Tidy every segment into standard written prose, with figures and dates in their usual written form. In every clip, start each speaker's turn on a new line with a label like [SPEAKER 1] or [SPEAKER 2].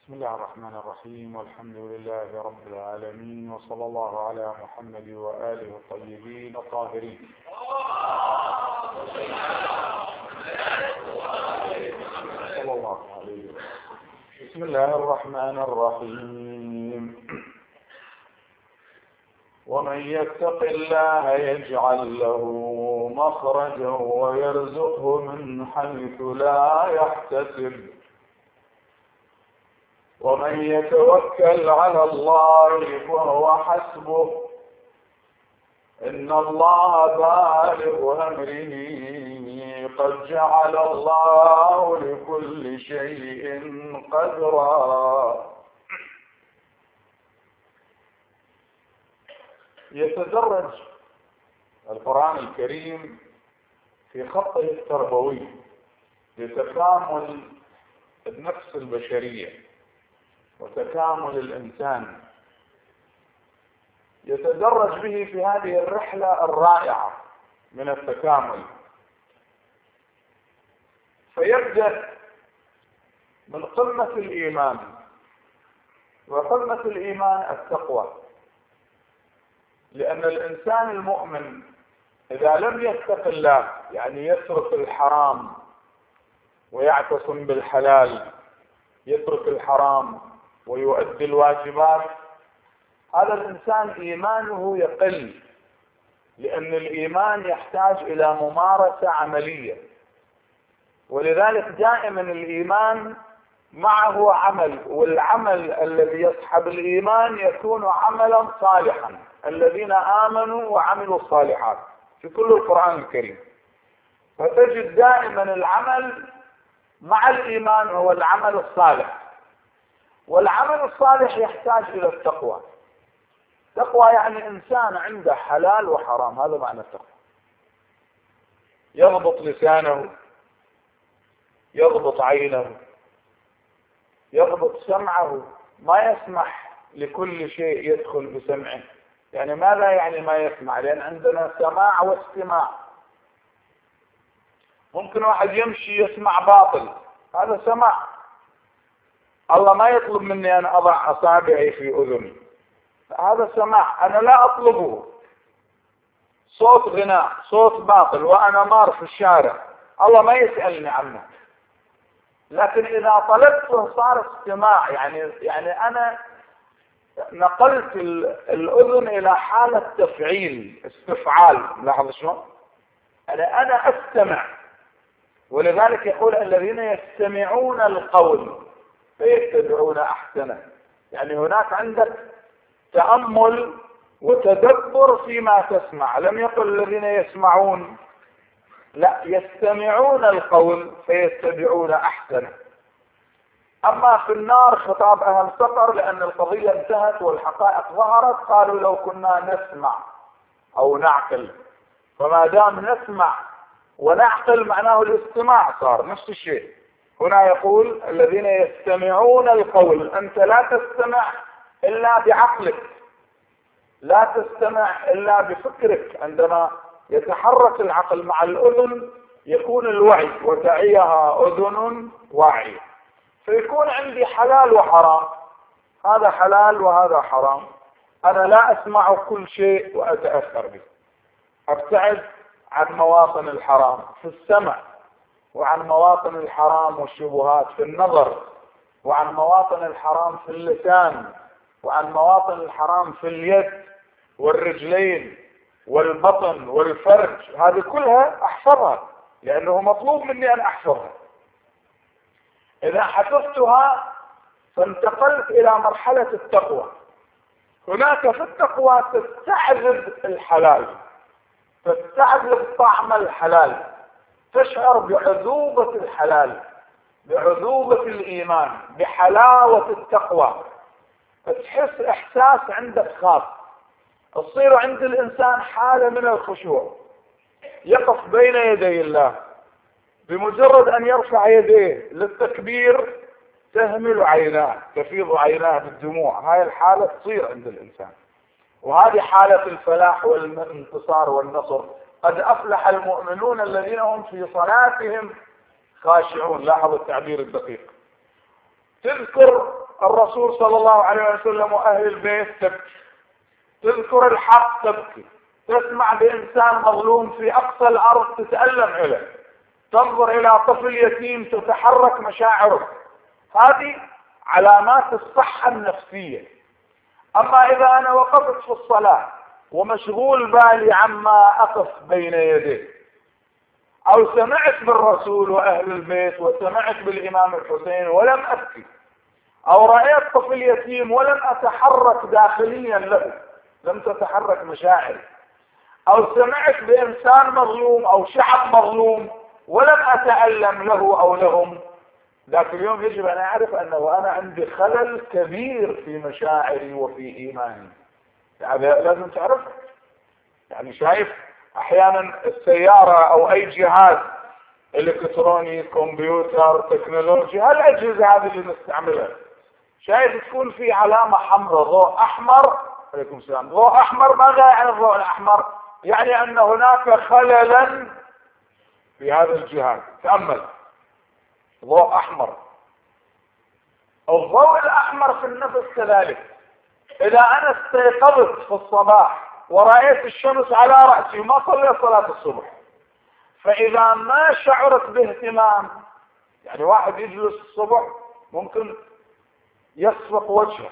[SPEAKER 1] بسم الله الرحمن الرحيم، والحمد لله رب العالمين، وصلى الله على محمد وآله الطيبين الطاهرين. صلى الله عليه وسلم. بسم الله الرحمن الرحيم. ومن يتق الله يجعل له مخرجا ويرزقه من حيث لا يحتسب ومن يتوكل على الله فهو حسبه إن الله بالغ أمره قد جعل الله لكل شيء قدرا. يتدرج القرآن الكريم في خطه التربوي لتكامل النفس البشرية وتكامل الإنسان، يتدرج به في هذه الرحلة الرائعة من التكامل. فيبدأ من قمة الإيمان، وقمة الإيمان التقوى، لأن الإنسان المؤمن إذا لم يتق الله، يعني يترك الحرام ويعتصم بالحلال، يترك الحرام ويؤدي الواجبات، هذا الإنسان إيمانه يقل، لأن الإيمان يحتاج إلى ممارسة عملية، ولذلك دائما الإيمان معه عمل، والعمل الذي يصحب الإيمان يكون عملا صالحا. الذين آمنوا وعملوا الصالحات في كل القرآن الكريم، فتجد دائما العمل مع الإيمان هو العمل الصالح، والعمل الصالح يحتاج إلى التقوى. تقوى يعني إنسان عنده حلال وحرام، هذا معنى التقوى. يضبط لسانه، يضبط عينه، يضبط سمعه، ما يسمح لكل شيء يدخل بسمعه. يعني ماذا يعني ما يسمع؟ لأن عندنا سماع واستماع. ممكن واحد يمشي يسمع باطل، هذا سماع. الله ما يطلب مني أن أضع أصابعي في أذني، هذا سماع، أنا لا أطلبه. صوت غناء، صوت باطل وأنا مار في الشارع، الله ما يسألني عنه، لكن إذا طلبته صار استماع. يعني أنا نقلت الأذن إلى حالة تفعيل، استفعال. لاحظ شلون؟ أنا أستمع. ولذلك يقول الذين يستمعون القول فيتبعون أحسنه. يعني هناك عندك تأمل وتدبر فيما تسمع. لم يقل الذين يسمعون، لا، يستمعون القول فيتبعون أحسنه. أما في النار خطاب أهل سقر، لأن القضية انتهت والحقائق ظهرت، قالوا لو كنا نسمع أو نعقل. فما دام نسمع ونعقل معناه الاستماع، صار نفس الشيء. هنا يقول الذين يستمعون القول. أنت لا تستمع إلا بعقلك، لا تستمع إلا بفكرك. عندما يتحرك العقل مع الأذن يكون الوعي، وتعيها أذن واعية. فيكون عندي حلال وحرام، هذا حلال وهذا حرام. أنا لا أسمع كل شيء وأتأثر به، أبتعد عن مواطن الحرام في السمع، وعن مواطن الحرام والشبهات في النظر، وعن مواطن الحرام في اللسان، وعن مواطن الحرام في اليد والرجلين والبطن والفرج. هذه كلها أحفظها، لأنه مطلوب مني أن أحفظها. إذا حفظتها فانتقلت إلى مرحلة التقوى. هناك في التقوى تستعذب الحلال، تستعذب طعم الحلال، تشعر بعذوبة الحلال، بعذوبة الإيمان، بحلاوة التقوى، تحس إحساس عندك خاص. تصير عند الإنسان حالة من الخشوع، يقف بين يدي الله، بمجرد أن يرفع يديه للتكبير تهمل عيناه، تفيض عيناه بالدموع. هاي الحالة تصير عند الإنسان، وهذه حالة الفلاح والانتصار والنصر. قد أفلح المؤمنون الذين هم في صلاتهم خاشعون. لاحظوا التعبير الدقيق. تذكر الرسول صلى الله عليه وسلم وأهل البيت تبكي، تذكر الحق تبكي، تسمع بإنسان مظلوم في أقصى الأرض تتألم إليه، تنظر إلى طفل يتيم تتحرك مشاعرك. هذه علامات الصحة النفسية. أما إذا أنا وقفت في الصلاة ومشغول بالي عما أقف بين يديه، أو سمعت بالرسول وأهل البيت وسمعت بالإمام الحسين ولم أبكي، أو رأيت طفل يتيم ولم أتحرك داخليا له، لم تتحرك مشاعري، أو سمعت بإنسان مظلوم أو شعب مظلوم ولم أتألم له أو لهم، ذاك اليوم يجب أن أعرف أنه أنا عندي خلل كبير في مشاعري وفي إيماني. هذا لازم تعرفه. يعني شايف أحيانا السيارة أو أي جهاز إلكتروني، كمبيوتر، تكنولوجي، هالأجهزة هذه اللي نستعملها، شايف تكون في علامة حمراء، ضوء أحمر، عليكم السلام، ضوء أحمر. ماذا يعني الضوء الأحمر؟ يعني أن هناك خللا في هذا الجهاز. تأمل، ضوء أحمر. الضوء الأحمر في النفس كذلك. إذا أنا استيقظت في الصباح ورأيت الشمس على رأسي وما صليت صلاة الصبح، فإذا ما شعرت باهتمام، يعني واحد يجلس الصبح ممكن يصفق وجهه،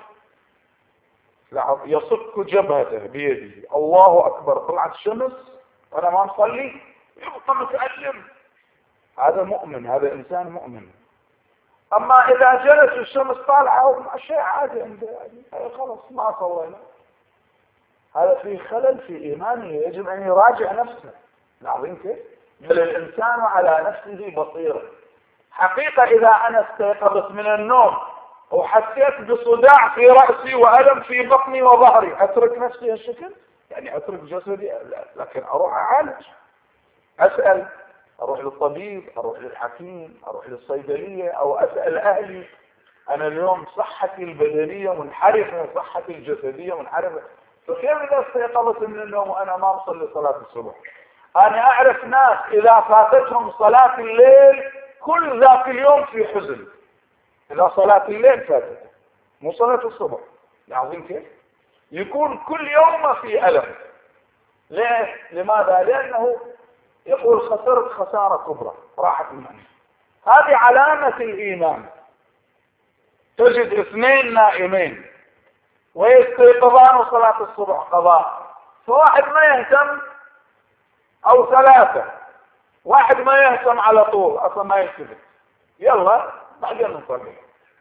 [SPEAKER 1] يصك جبهته بيده، الله أكبر، طلعت الشمس وأنا ما مصلي، يبقى متألم. هذا مؤمن، هذا إنسان مؤمن. أما إذا جلس الشمس طالعة شيء عادي عنده، خلاص ما صلينا، هذا فيه خلل في إيمانه، يجب أن يراجع نفسه. العظيم كيف؟ بل الإنسان على نفسه بصيرة. حقيقة إذا أنا استيقظت من النوم وحسيت بصداع في رأسي وألم في بطني وظهري، أترك نفسي هالشكل؟ يعني أترك جسدي؟ لا. لكن أروح أعالج، أسأل، أروح للطبيب، أروح للحكيم، أروح للصيدلية، أو أسأل أهلي. أنا اليوم صحتي البدنية منحرفة، صحتي الجسدية منحرفة، فكيف إذا استيقظت من النوم وأنا ما أصلي صلاة الصبح؟ أنا أعرف ناس إذا فاتتهم صلاة الليل كل ذاك اليوم في حزن، إذا صلاة الليل فاتت مو صلاة الصبح. العظيم كيف؟ يكون كل يوم ما في ألم. ليه؟ لماذا؟ لأنه يقول خسرت خسارة كبرى، راحت المعنى. هذه علامة الإيمان. تجد اثنين نائمين ويستيقظان صلاة الصبح قضاء، فواحد ما يهتم، أو ثلاثة، واحد ما يهتم على طول، أصلا ما يلتفت، يلا بعدين نصلي.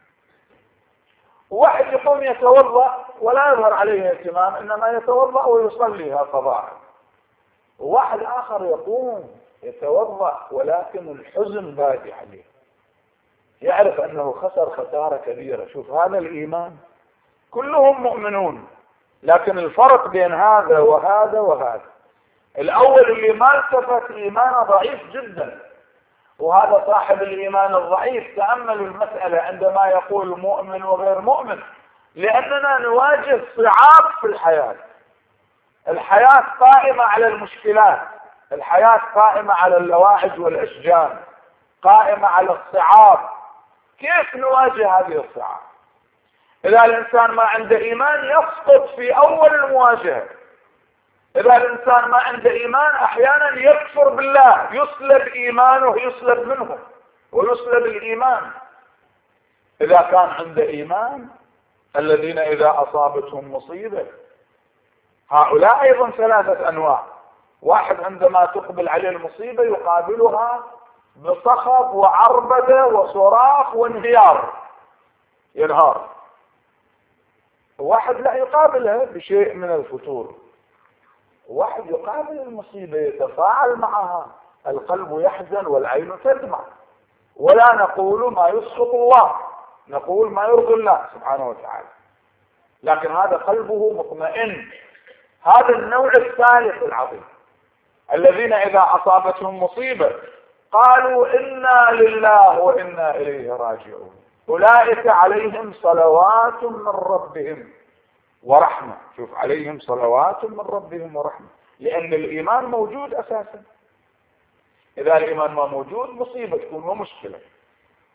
[SPEAKER 1] وواحد يقوم يتوضأ ولا يظهر عليه اهتمام، إنما يتوضأ ويصليها قضاء. وواحد آخر يقوم يتوضأ ولكن الحزن بادي عليه، يعرف أنه خسر خسارة كبيرة. شوف هذا الإيمان، كلهم مؤمنون، لكن الفرق بين هذا وهذا وهذا، الأول اللي ما التفت إيمانه ضعيف جدا، وهذا صاحب الإيمان الضعيف. تأملوا المسألة عندما يقول مؤمن وغير مؤمن، لأننا نواجه صعاب في الحياة. الحياة قائمة على المشكلات، الحياة قائمة على اللواعج والأشجان، قائمة على الصعاب. كيف نواجه هذه الصعاب؟ إذا الإنسان ما عنده إيمان يسقط في أول المواجهة. إذا الإنسان ما عنده إيمان أحيانا يكفر بالله، يسلب إيمانه، يسلب منه ويسلب الإيمان. إذا كان عنده إيمان، الذين إذا أصابتهم مصيبة، هؤلاء أيضا ثلاثة أنواع. واحد عندما تقبل عليه المصيبة يقابلها بصخب وعربدة وصراخ وانهيار، ينهار. واحد لا يقابلها بشيء من الفتور. واحد يقابل المصيبة يتفاعل معها، القلب يحزن والعين تدمع. ولا نقول ما يسخط الله، نقول ما يرضي الله سبحانه وتعالى، لكن هذا قلبه مطمئن. هذا النوع الثالث العظيم، الذين إذا أصابتهم مصيبة قالوا إنا لله وإنا إليه راجعون، أولئك عليهم صلوات من ربهم ورحمة. شوف، عليهم صلوات من ربهم ورحمة، لأن الإيمان موجود أساسا. إذا الإيمان ما موجود مصيبة تكون ومشكلة.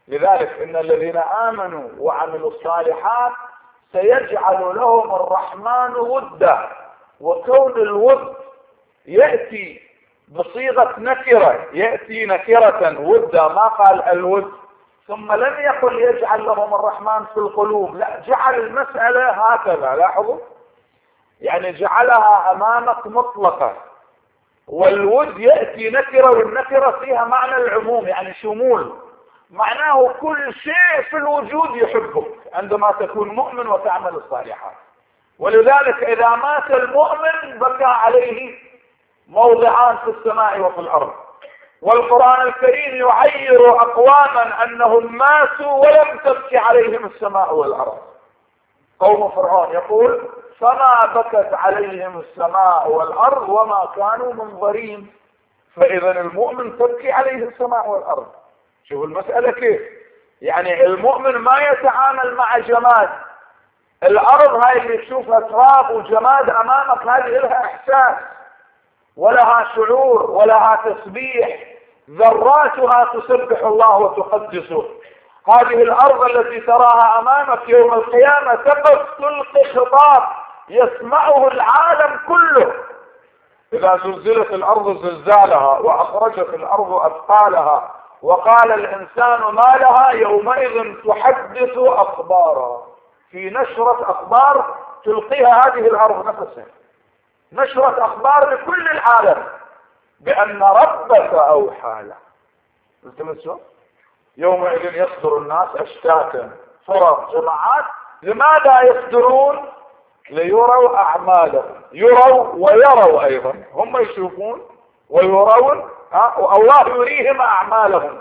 [SPEAKER 1] لذلك إن الذين آمنوا وعملوا الصالحات سيجعل لهم الرحمن ودا. وكون الود يأتي بصيغة نكرة، يأتي نكرة ودا، ما قال الود، ثم لم يقل يجعل لهم الرحمن في القلوب، لا، جعل المسألة هكذا. لاحظوا، يعني جعلها أمامك مطلقة. والود يأتي نكرة، والنكرة فيها معنى العموم، يعني شمول، معناه كل شيء في الوجود يحبك عندما تكون مؤمن وتعمل الصالحات. ولذلك إذا مات المؤمن بكى عليه موضعان في السماء وفي الأرض. والقرآن الكريم يعير أقواما أنهم ماتوا ولم تبكي عليهم السماء والأرض. قوم فرعون يقول فما بكت عليهم السماء والأرض وما كانوا منظرين. فإذا المؤمن تبكي عليه السماء والأرض. شوفوا المسألة كيف، يعني المؤمن ما يتعامل مع جماد. الأرض هاي اللي تشوفها تراب وجماد أمامك، هذه لها إحساس ولها شعور ولها تسبيح، ذراتها تسبح الله وتقدسه. هذه الأرض التي تراها أمامك يوم القيامة تقف تلقي خطاب يسمعه العالم كله. إذا زلزلت الأرض زلزالها وأخرجت الأرض أثقالها وقال الإنسان ما لها يومئذ تحدث أخبارها. في نشرة أخبار تلقيها هذه الأرض نفسها، نشرة أخبار لكل العالم بأن ربك أوحى له. التمسوا يومئذ يصدر الناس أشتاتا فرق جماعات. لماذا يصدرون؟ ليروا أعمالهم، يروا ويروا أيضا، هم يشوفون ويرون، والله يريهم أعمالهم.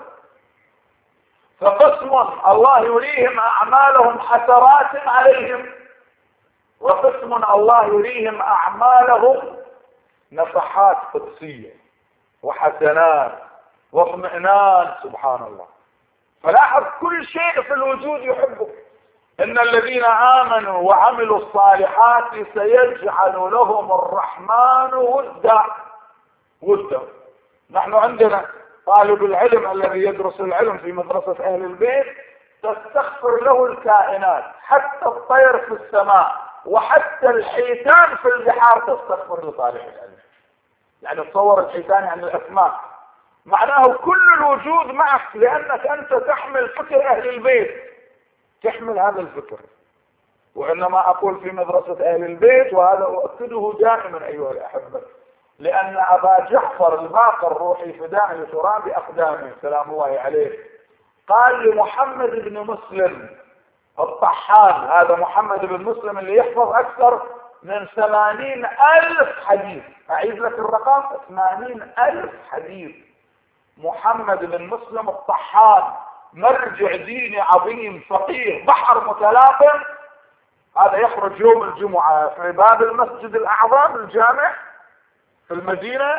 [SPEAKER 1] فقسم الله يريهم أعمالهم حسرات عليهم، وقسم الله يريهم أعمالهم نفحات قدسية وحسنات واطمئنان. سبحان الله. فلاحظ كل شيء في الوجود يحبه. إن الذين آمنوا وعملوا الصالحات سيجعل لهم الرحمن ودا. ودا. نحن عندنا طالب العلم الذي يدرس العلم في مدرسة أهل البيت تستغفر له الكائنات، حتى الطير في السماء وحتى الحيتان في البحار تستغفر لطالب العلم. يعني تصور الحيتان يعني الأسماك، معناه كل الوجود معك، لأنك أنت تحمل فكر أهل البيت، تحمل هذا الفكر. وإنما أقول في مدرسة أهل البيت، وهذا أؤكده دائما أيها الأحبة، لأن أبا جعفر الباقر روحي فداء لتراب أقدامه سلام الله عليه قال لمحمد بن مسلم الطحان، هذا محمد بن مسلم اللي يحفظ أكثر من 80,000 حديث، أعيد لك الرقم 80,000 حديث. محمد بن مسلم الطحان مرجع ديني عظيم، فقيه، بحر متلاطم. هذا يخرج يوم الجمعة في باب المسجد الأعظم الجامع في المدينة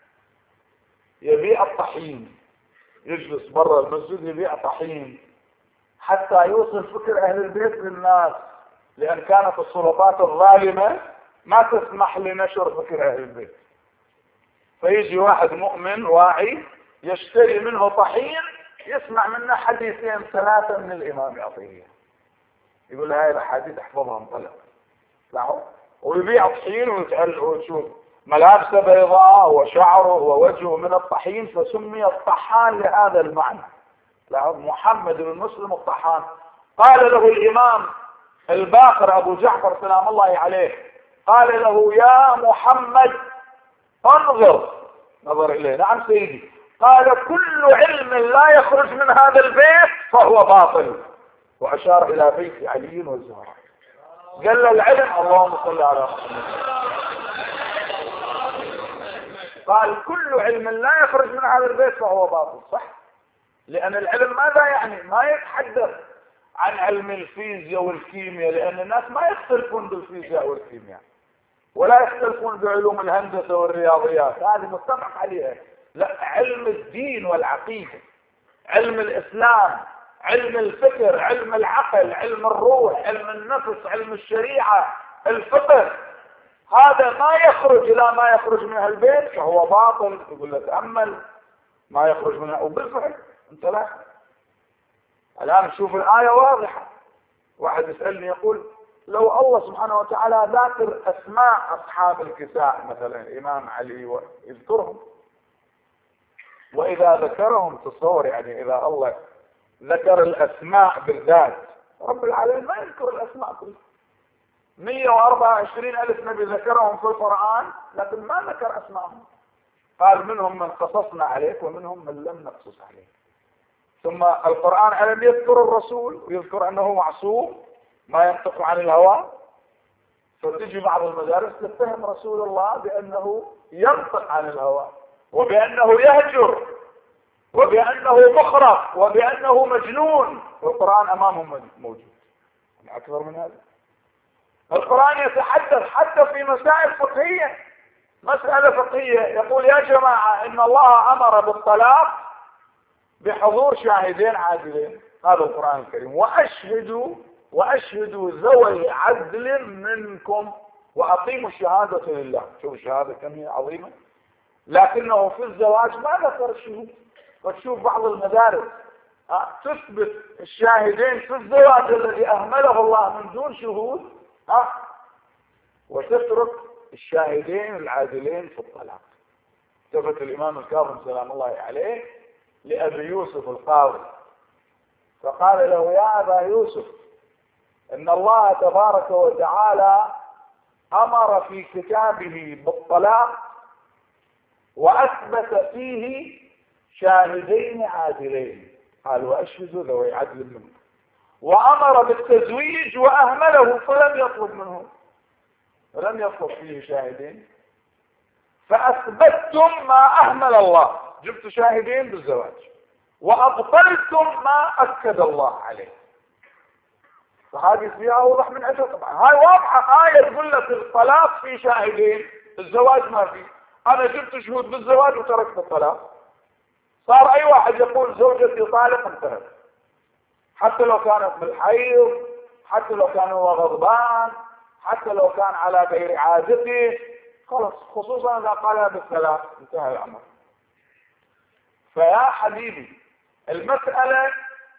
[SPEAKER 1] يبيع الطحين، يجلس برا المسجد يبيع طحين حتى يوصل فكر أهل البيت للناس، لأن كانت السلطات الظالمة ما تسمح لنشر فكر أهل البيت. فيجي واحد مؤمن واعي يشتري منه طحين، يسمع منه حديثين 3 من الإمام عطية، يقول هاي الأحاديث احفظها انطلق. لاحظوا، ويبيع طحين ويشوف ملابسه بيضاء وشعره ووجهه من الطحين، فسمي الطحان لهذا المعنى. لاحظ، محمد بن مسلم الطحان. قال له الإمام الباقر أبو جعفر سلام الله عليه، قال له يا محمد انظر، نظر إليه، نعم سيدي، قال كل علم لا يخرج من هذا البيت فهو باطل، وأشار إلى بيت علي والزهراء. قال له العلم، اللهم صل على محمد، قال كل علم لا يخرج من هذا البيت فهو باطل. صح، لأن العلم ماذا يعني؟ ما يتحدث عن علم الفيزياء والكيمياء، لأن الناس ما يختلفون بالفيزياء والكيمياء ولا يختلفون بعلوم الهندسة والرياضيات، هذه متفق عليها. لا، علم الدين والعقيدة، علم الإسلام، علم الفكر، علم العقل، علم الروح، علم النفس، علم الشريعة، الفقه، هذا ما يخرج إلى ما يخرج من البيت فهو باطل. يقول لك تأمل ما يخرج منها، وبالفعل انت لاحظ الآن نشوف الآية واضحة. واحد يسألني يقول لو الله سبحانه وتعالى ذاكر أسماء أصحاب الكساء مثلا الإمام علي ويذكرهم، وإذا ذكرهم تصور يعني إذا الله ذكر الأسماء بالذات، رب العالمين ما يذكر الأسماء كلها. 124,000 نبي ذكرهم في القرآن لكن ما ذكر أسماءهم. قال منهم من قصصنا عليك ومنهم من لم نقصص عليك. ثم القرآن ألم يذكر الرسول ويذكر أنه معصوم ما ينطق عن الهوى؟ فتجي بعض المدارس تتهم رسول الله بأنه ينطق عن الهوى وبأنه يهجر وبأنه مخرف وبأنه مجنون، والقرآن أمامهم موجود. أكثر من هذا القرآن يتحدث حتى في مسائل فقهية. مسألة فقهية يقول يا جماعة إن الله أمر بالطلاق بحضور شاهدين عادلين، هذا القرآن الكريم، وأشهدوا ذوي عدل منكم وأقيموا الشهادة لله. شوف الشهادة كم هي عظيمة، لكنه في الزواج ما ذكر الشهود. وتشوف بعض المدارس تثبت الشاهدين في الزواج الذي أهمله الله من دون شهود، وتترك الشاهدين العادلين في الطلاق. التفت الإمام الكاظم سلام الله عليه لأبي يوسف القاضي فقال له يا أبا يوسف إن الله تبارك وتعالى أمر في كتابه بالطلاق وأثبت فيه شاهدين عادلين، قال وأشهدوا ذوي عدل منكم، وأمر بالتزويج وأهمله فلم يطلب منه، لم يطلب فيه شاهدين، فأثبتتم ما أهمل الله، جبت شاهدين بالزواج وأبطلتم ما أكد الله عليه. فهذه فيها أوضح من عشرة. طبعا هاي واضحة، آية تقول لك الطلاق في شاهدين، الزواج ما فيه. أنا جبت شهود بالزواج وتركت الطلاق، صار أي واحد يقول زوجتي طالق انتهت، حتى لو كانت بالحيض، حتى لو كان هو غضبان، حتى لو كان على غير عادته، خلاص، خصوصا إذا قالها بالثلاث انتهى الأمر. فيا حبيبي المسألة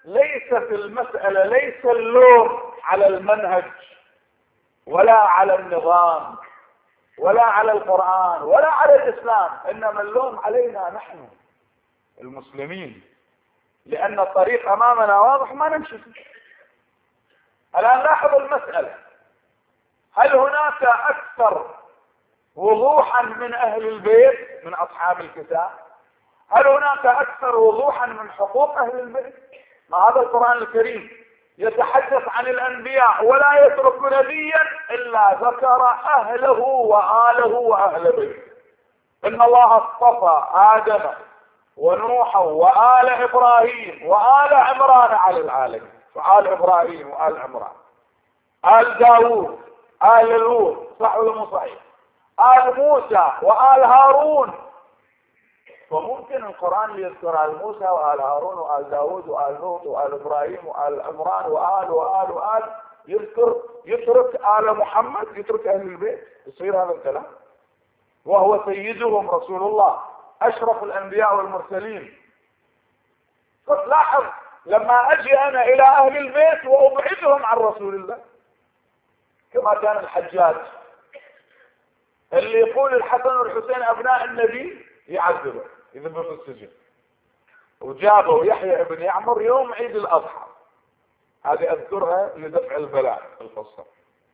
[SPEAKER 1] ليس اللوم على المنهج ولا على النظام ولا على القرآن ولا على الإسلام، إنما اللوم علينا نحن المسلمين، لأن الطريق أمامنا واضح ما نمشي فيه. الآن لاحظ المسألة، هل هناك أكثر وضوحا من أهل البيت من أصحاب الكتاب؟ هل هناك أكثر وضوحا من حقوق أهل البيت؟ ما هذا القرآن الكريم يتحدث عن الأنبياء ولا يترك نبيا إلا ذكر أهله وآله وأهل بيته. إن الله اصطفى آدم ونوحا وآل إبراهيم وآل عمران على العالمين، فآل إبراهيم وآل عمران، آل داود، آل لوط، صح ولا مو صحيح؟ آل موسى وآل هارون. فممكن القرآن يذكر آل موسى وآل هارون وآل داود وآل لوط وآل إبراهيم وآل عمران وآل يترك آل محمد، يترك أهل البيت، يصير هذا الكلام وهو سيدهم رسول الله أشرف الأنبياء والمرسلين. فتلاحظ لما أجي أنا إلى أهل البيت وأبعدهم عن رسول الله، كما كان الحجاج اللي يقول الحسن والحسين أبناء النبي يعذبه يذبه في السجن، وجابوا يحيى بن يعمر يوم عيد الأضحى، هذه أذكرها لدفع البلاء القصة.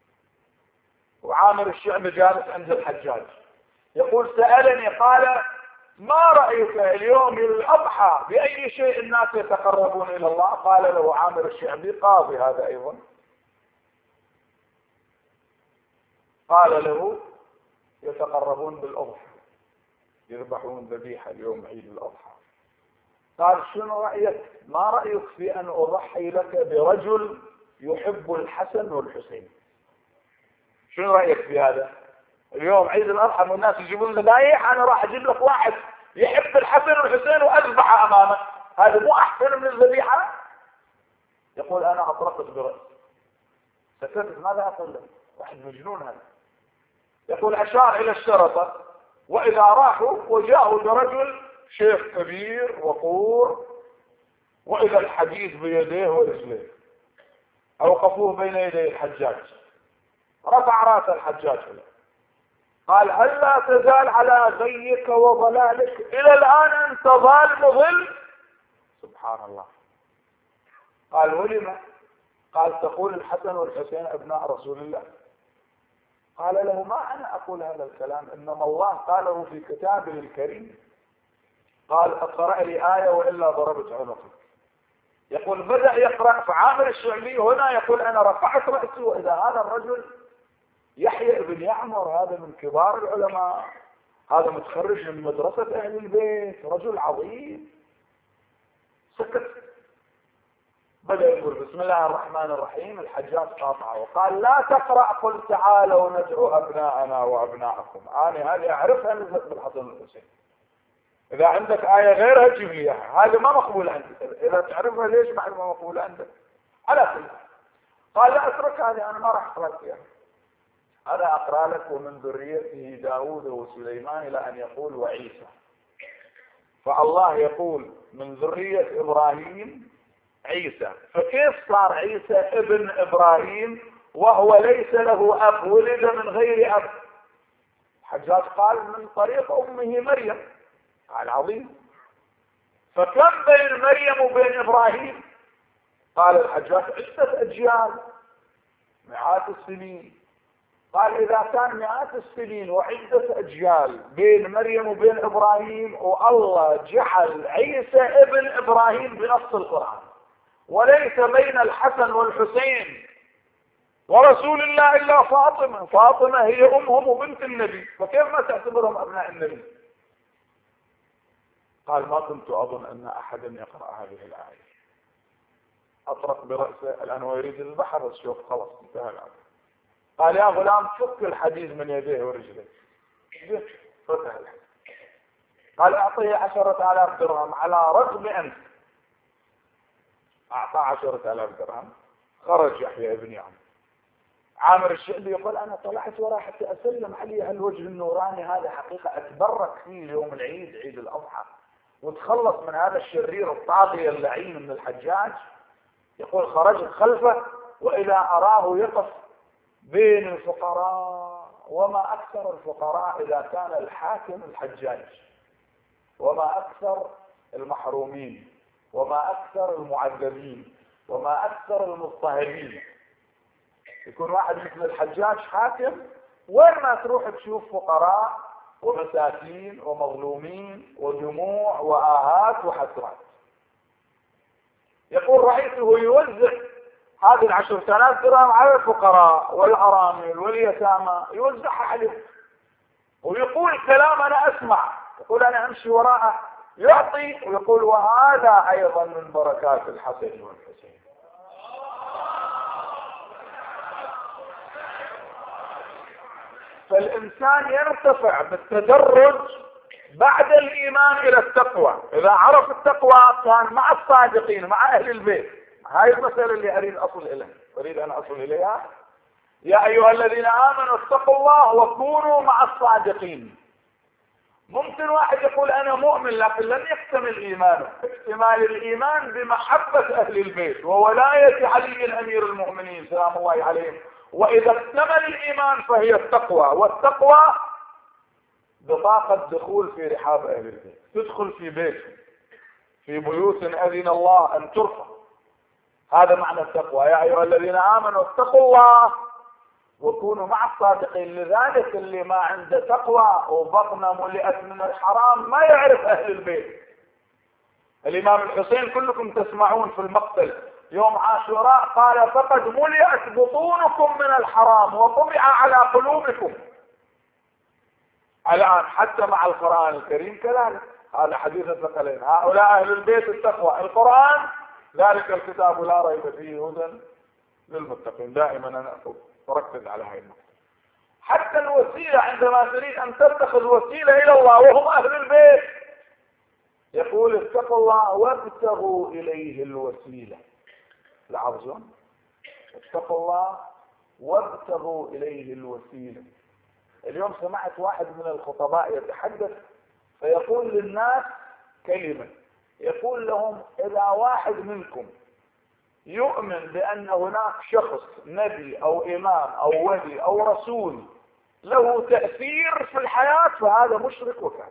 [SPEAKER 1] وعامر الشعبي جالس عند الحجاج يقول سألني قال ما رأيك اليوم الأضحى بأي شيء الناس يتقربون إلى الله؟ قال له عامر الشعبي قاضي هذا أيضا، قال له يتقربون بالأضحى، يذبحون ذبيحة اليوم عيد الأضحى. قال شنو رأيك؟ ما رأيك في أن أضحي لك برجل يحب الحسن والحسين؟ شنو رأيك في هذا؟ اليوم عيد الأضحى والناس يجيبون ذبايح، أنا راح أجيب لك واحد يحب الحسن والحسين وأذبح أمامه، هذا مو أحسن من الذبيحة؟ يقول أنا أطرقت برأسي سكتت، ماذا أقول له؟ واحد مجنون هذا. يقول أشار إلى الشرطة وإذا راحوا وجاءوا لرجل شيخ كبير وقور وإذا الحديد بيديه ورجليه. أوقفوه بين يدي الحجاج، رفع رأس الحجاج له، قال هل لا تزال على غيك وضلالك؟ إلى الآن أنت ضال مضل؟ سبحان الله. قال ولم؟ قال تقول الحسن والحسين أبناء رسول الله. قال له ما أنا أقول هذا الكلام، إنما الله قاله في كتابه الكريم. قال اقرأ لي آية وإلا ضربت عنقي. يقول بدأ يقرأ، فعامر الشعبي هنا يقول أنا رفعت رأسي وإذا هذا الرجل يحيى بن يعمر، هذا من كبار العلماء، هذا متخرج من مدرسة أهل البيت، رجل عظيم. سكت. بدأ يقول بسم الله الرحمن الرحيم. الحجاج قاطعه وقال لا تقرأ قل تعالوا ندعو أبناءنا وأبناءكم. أنا هذه أعرفها نزلت بالحسن والحسين. إذا عندك آية غيرها جيب لي إياها، هذه ما مقبولة عندي. إذا تعرفها ليش ما مقبولة عندك؟ على كل. قال لا اترك هذه، أنا ما راح أقرأ لك إياها. أنا أقرأ لك ومن ذريته داود وسليمان إلى أن يقول وعيسى. فالله يقول من ذرية إبراهيم عيسى، فكيف صار عيسى ابن إبراهيم وهو ليس له أب، ولد من غير أب؟ الحجاج قال من طريق أمه مريم. قال عظيم. فكم بين مريم وبين إبراهيم؟ قال الحجاج عدة أجيال، مئات السنين. قال إذا كان مئات السنين وعدة أجيال بين مريم وبين إبراهيم، والله جعل عيسى ابن إبراهيم بنص القرآن، وليس بين الحسن والحسين ورسول الله إلا فاطمة. فاطمة هي أمهم وبنت النبي، فكيف ما تعتبرهم أبناء النبي؟ قال ما كنت أظن أن أحدا يقرأ هذه الآية. أطرق برأسه الآن ويريد البحر، الشوف خلص انتهى الأمر. قال يا غلام فك الحديد من يديه ورجليه. فتح الحديد. قال أعطيه 10,000 درهم على رغم أنف. أعطاه 10,000 درهم. خرج يحيى ابن يعمر. عامر الشعبي يقول أنا طلعت وراء حتى أسلم عليه هالوجه النوراني هذا، حقيقة أتبرك فيه يوم العيد، عيد الأضحى، وتخلص من هذا الشرير الطاغية اللعين من الحجاج. يقول خرجت خلفه وإذا أراه يقف بين الفقراء، وما أكثر الفقراء إذا كان الحاكم الحجاج، وما أكثر المحرومين، وما أكثر المعذبين، وما أكثر المضطهدين. يكون واحد مثل الحجاج حاكم، وين ما تروح تشوف فقراء ومساكين ومظلومين ودموع وآهات وحسرات. يقول رأيته يوزع هذه 10,000 درهم على الفقراء والأرامل واليتامى، يوزعها عليهم، ويقول كلام أنا أسمع، يقول أنا أمشي وراءه يعطي، ويقول وهذا أيضا من بركات الحسن والحسين. فالإنسان يرتفع بالتدرج بعد الإيمان إلى التقوى. إذا عرف التقوى كان مع الصادقين، مع أهل البيت. هاي المسألة اللي أريد أن أصل إليها. يا أيها الذين آمنوا اتقوا الله وكونوا مع الصادقين. ممكن واحد يقول أنا مؤمن لكن لم يكتمل إيمانه. اكتمال الإيمان بمحبة أهل البيت وولاية علي أمير المؤمنين سلام الله عليهم. وإذا اكتمل الإيمان فهي التقوى، والتقوى بطاقة دخول في رحاب أهل البيت. تدخل في بيت، في بيوت أذن الله أن ترفع. هذا معنى التقوى. يا أيها الذين آمنوا اتقوا الله وكونوا مع الصادقين. لذلك اللي ما عنده تقوى وبطنه ملئت من الحرام ما يعرف أهل البيت. الإمام الحسين كلكم تسمعون في المقتل يوم عاشوراء قال فقد ملئت بطونكم من الحرام وطبع على قلوبكم. الآن حتى مع القرآن الكريم كذلك، هذا حديث الثقلين، هؤلاء أهل البيت التقوى. القرآن ذلك الكتاب لا ريب فيه هدى للمتقين. دائما أنا أركز على هذه النقطة. حتى الوسيلة عندما تريد أن تتخذ وسيلة إلى الله وهم أهل البيت، يقول اتقوا الله وابتغوا إليه الوسيلة. العرجون اتقوا الله وابتغوا إليه الوسيلة. اليوم سمعت واحد من الخطباء يتحدث فيقول للناس كلمة يقول لهم إذا واحد منكم يؤمن بأن هناك شخص نبي أو إمام أو ولي أو رسول له تأثير في الحياة فهذا مشرك وكافر.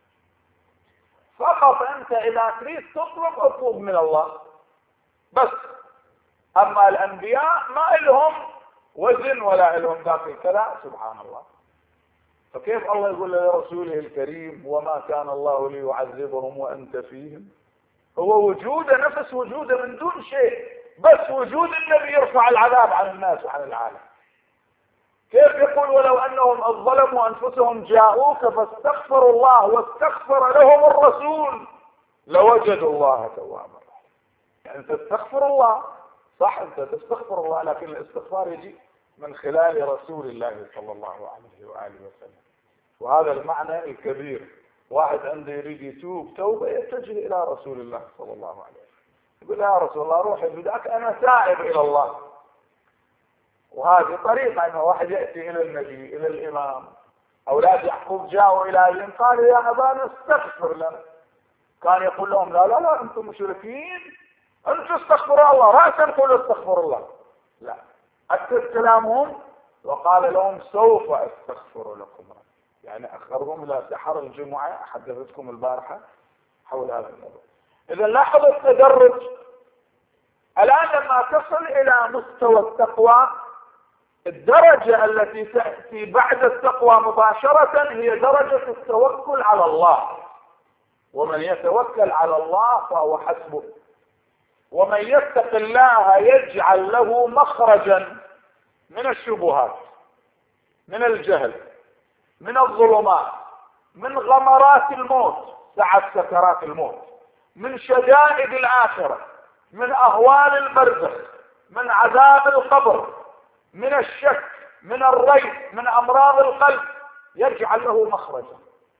[SPEAKER 1] فقط أنت إذا تريد تطلب اطلب من الله بس. أما الأنبياء ما لهم وزن ولا لهم ذاك الكلام، سبحان الله. فكيف الله يقول لرسوله الكريم وما كان الله ليعذبهم وأنت فيهم؟ هو وجوده نفس وجوده من دون شيء، بس وجود النبي يرفع العذاب عن الناس وعن العالم. كيف يقول ولو أنهم ظلموا أنفسهم جاءوك فاستغفروا الله واستغفر لهم الرسول لوجدوا الله توابا. يعني تستغفر الله صح، أنت تستغفر الله، لكن الاستغفار يجي من خلال رسول الله صلى الله عليه وآله وسلم. وهذا المعنى الكبير. واحد عنده يريد يتوب توبة يتجه إلى رسول الله صلى الله عليه وسلم، يقول يا رسول الله روحي فداك أنا تائب إلى الله. وهذه طريقة أنه واحد يأتي إلى النبي إلى الإمام. أولاد يعقوب جاءوا إلى أبيهم قالوا يا أبانا استغفر لنا. كان يقول لهم لا لا لا أنتم مشركين، أنتم استغفروا الله، رأسا قولوا استغفر الله. لا، أكد كلامهم وقال لهم سوف أستغفر لكم. يعني أخرهم إلى سحر الجمعة، حدثتكم البارحة حول هذا الموضوع. إذا لاحظ التدرج. الآن لما تصل إلى مستوى التقوى، الدرجة التي تأتي بعد التقوى مباشرة هي درجة التوكل على الله. ومن يتوكل على الله فهو حسبه. ومن يتق الله يجعل له مخرجا من الشبهات، من الجهل، من الظلمات، من غمرات الموت ساعة سكرات الموت، من شدائد الآخرة، من أهوال البرزخ، من عذاب القبر، من الشك، من الريب، من أمراض القلب، يجعل له مخرجا.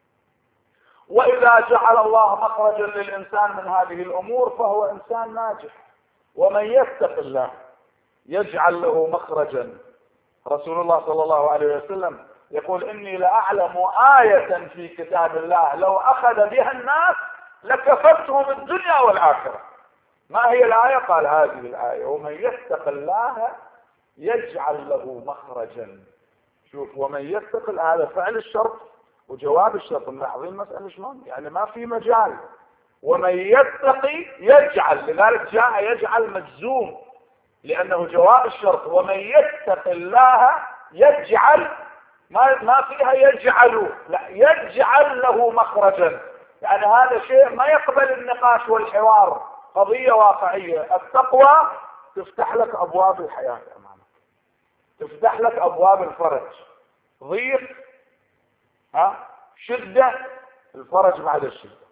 [SPEAKER 1] وإذا جعل الله مخرجا للإنسان من هذه الأمور فهو إنسان ناجح. ومن يتق الله يجعل له مخرجا. رسول الله صلى الله عليه وسلم يقول إني لأعلم آية في كتاب الله لو أخذ بها الناس لكفتهم الدنيا والآخرة. ما هي الآية؟ قال هذه الآية ومن يتق الله يجعل له مخرجا. شوف، ومن يتق الله هذا فعل الشرط وجواب الشرط. ملاحظين المسألة شلون؟ يعني ما في مجال. ومن يتقي يجعل، لذلك جاء يجعل مجزوم لأنه جواب الشرط. ومن يتق الله يجعل، ما فيها يجعل، لا، يجعل له مخرجا. يعني هذا شيء ما يقبل النقاش والحوار، قضية واقعية. التقوى تفتح لك أبواب الحياة أمامك، تفتح لك أبواب الفرج. ضيق، شدة، الفرج بعد الشدة.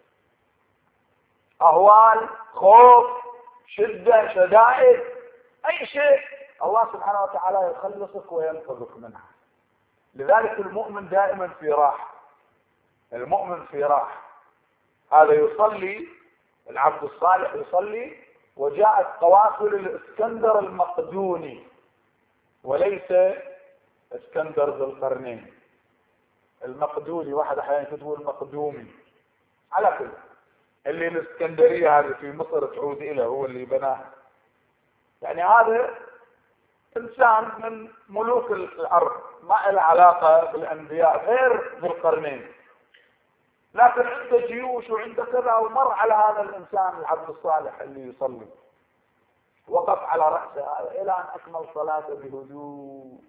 [SPEAKER 1] أهوال، خوف، شدة، شدائد، أي شيء الله سبحانه وتعالى يخلصك وينقذك منها. لذلك المؤمن دائما في راحة. المؤمن في راحة. هذا يصلي، العبد الصالح يصلي، وجاءت قوافل الإسكندر المقدوني وليس اسكندر ذو القرنين. المقدوني، واحد أحيانا يكتبوا المقدومي. على كل اللي الإسكندرية هذه في مصر تعود إليه، هو اللي بناها. يعني هذا إنسان من ملوك الأرض، ما له علاقة بالأنبياء، غير ذو القرنين، لكن عنده جيوش وعنده كذا. ومر على هذا الإنسان العبد الصالح اللي يصلي، وقف على رأسه إلى أن أكمل صلاته بهدوء.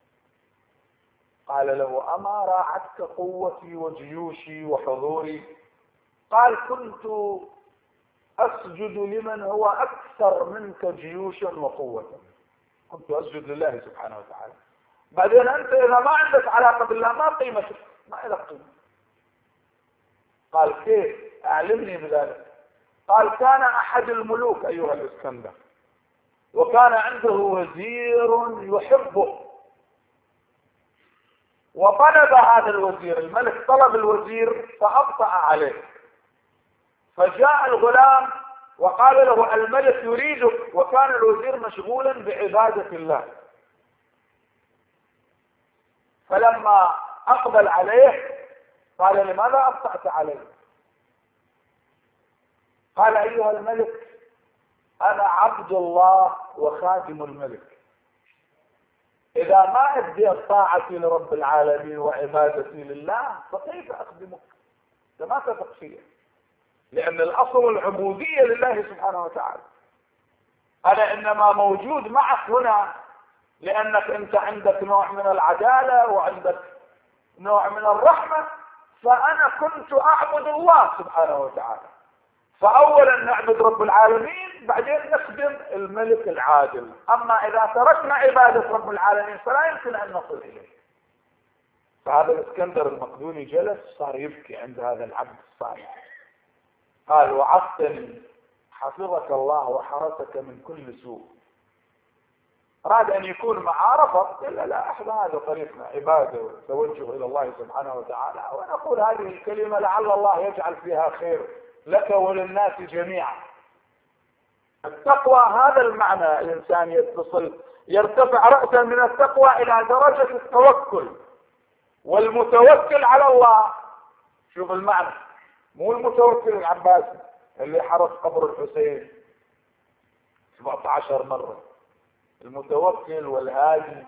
[SPEAKER 1] قال له أما راعتك قوتي وجيوشي وحضوري؟ قال كنت أسجد لمن هو أكثر منك جيوشا وقوة. كنت أسجد لله سبحانه وتعالى. بعدين أنت إذا ما عندك علاقة بالله ما قيمتك، ما لك قيمة. قال كيف؟ أعلمني بذلك. قال كان أحد الملوك أيها الإسكندر، وكان عنده وزير يحبه، وطلب هذا الوزير، الملك طلب الوزير فأبطأ عليه. فجاء الغلام وقال له الملك يريدك، وكان الوزير مشغولا بعبادة الله. فلما أقبل عليه قال لماذا أبطأت عليه؟ قال أيها الملك أنا عبد الله وخادم الملك، إذا ما أدي طاعتي لرب العالمين وعبادتي لله فكيف أخدمك؟ أنت ما تثق فيه، لأن الأصل العبودية لله سبحانه وتعالى. أنا إنما موجود معك هنا لأنك أنت عندك نوع من العدالة وعندك نوع من الرحمة، فأنا كنت أعبد الله سبحانه وتعالى، فأولا نعبد رب العالمين بعدين نخدم الملك العادل. أما إذا تركنا عبادة رب العالمين فلا يمكن أن نصل إليه. فهذا الإسكندر المقدوني جلس صار يبكي عند هذا العبد الصالح، قال وعظتني حفظك الله وحرسك من كل سوء. أراد أن يكون معه رفض، إلا لا أحد، هذا طريقنا عبادة وتوجه إلى الله سبحانه وتعالى، ونقول هذه الكلمة لعل الله يجعل فيها خير لك وللناس جميعا. التقوى هذا المعنى، الإنسان يرتفع رأسا من التقوى إلى درجة التوكل، والمتوكل على الله. شوف المعنى، مو المتوكل العباسي اللي حرس قبر الحسين 17 مرة، المتوكل والهادي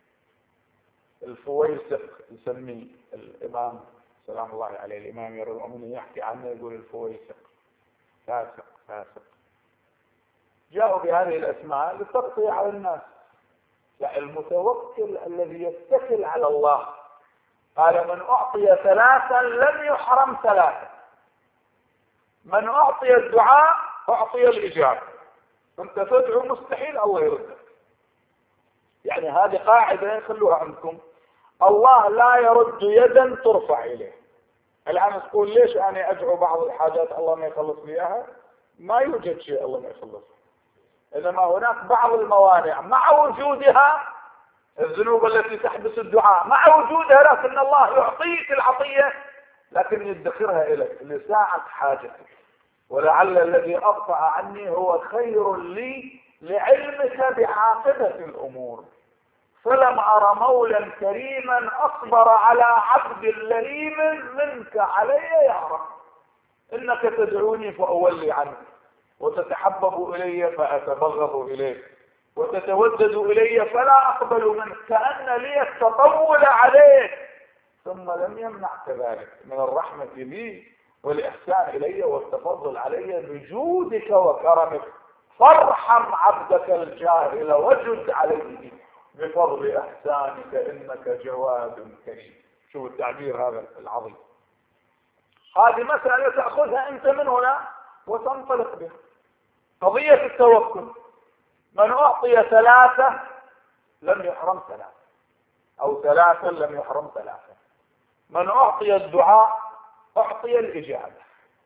[SPEAKER 1] الفويسق يسميه الإمام سلام الله عليه، الإمام أمير المؤمنين يحكي عنه يقول الفويسق، فاسق فاسق. جاءوا بهذه الأسماء للتغطية على الناس. يعني المتوكل الذي يتكل على الله، قال من أعطي 3 لم يحرم 3. من أعطي الدعاء أعطي الإجابة، أنت تدعو مستحيل الله يردك. يعني هذه قاعدة خلوها عندكم، الله لا يرد يدا ترفع إليه. الآن تقول ليش أنا أدعو بعض الحاجات الله ما يخلص لي إياها؟ ما يوجد شيء الله ما يخلص، إنما هناك بعض الموانع مع وجودها، الذنوب التي تحبس الدعاء مع وجودها، لكن الله يعطيك العطية لكن يدخرها إليك لساعة حاجتك. ولعل الذي أبطأ عني هو خير لي لعلمك بعاقبة الأمور، فلم أر مولا كريما أصبر على عبد لئيم منك علي يا رب. إنك تدعوني فأولي عنك، وتتحبب إلي فأتبغض إليك، وتتودد إلي فلا أقبل منك، كأن لي التطول عليك، ثم لم يمنعك ذلك من الرحمة لي والإحسان إلي والتفضل علي بجودك وكرمك، فارحم عبدك الجاهل وجد عليه بفضل إحسانك إنك جواد كريم. شو التعبير هذا العظيم. هذه مسألة تأخذها أنت من هنا وتنطلق بها. قضية التوكل، من أعطي 3 لم يحرم 3، أو 3 لم يحرم 3. من أعطي الدعاء أعطي الإجابة،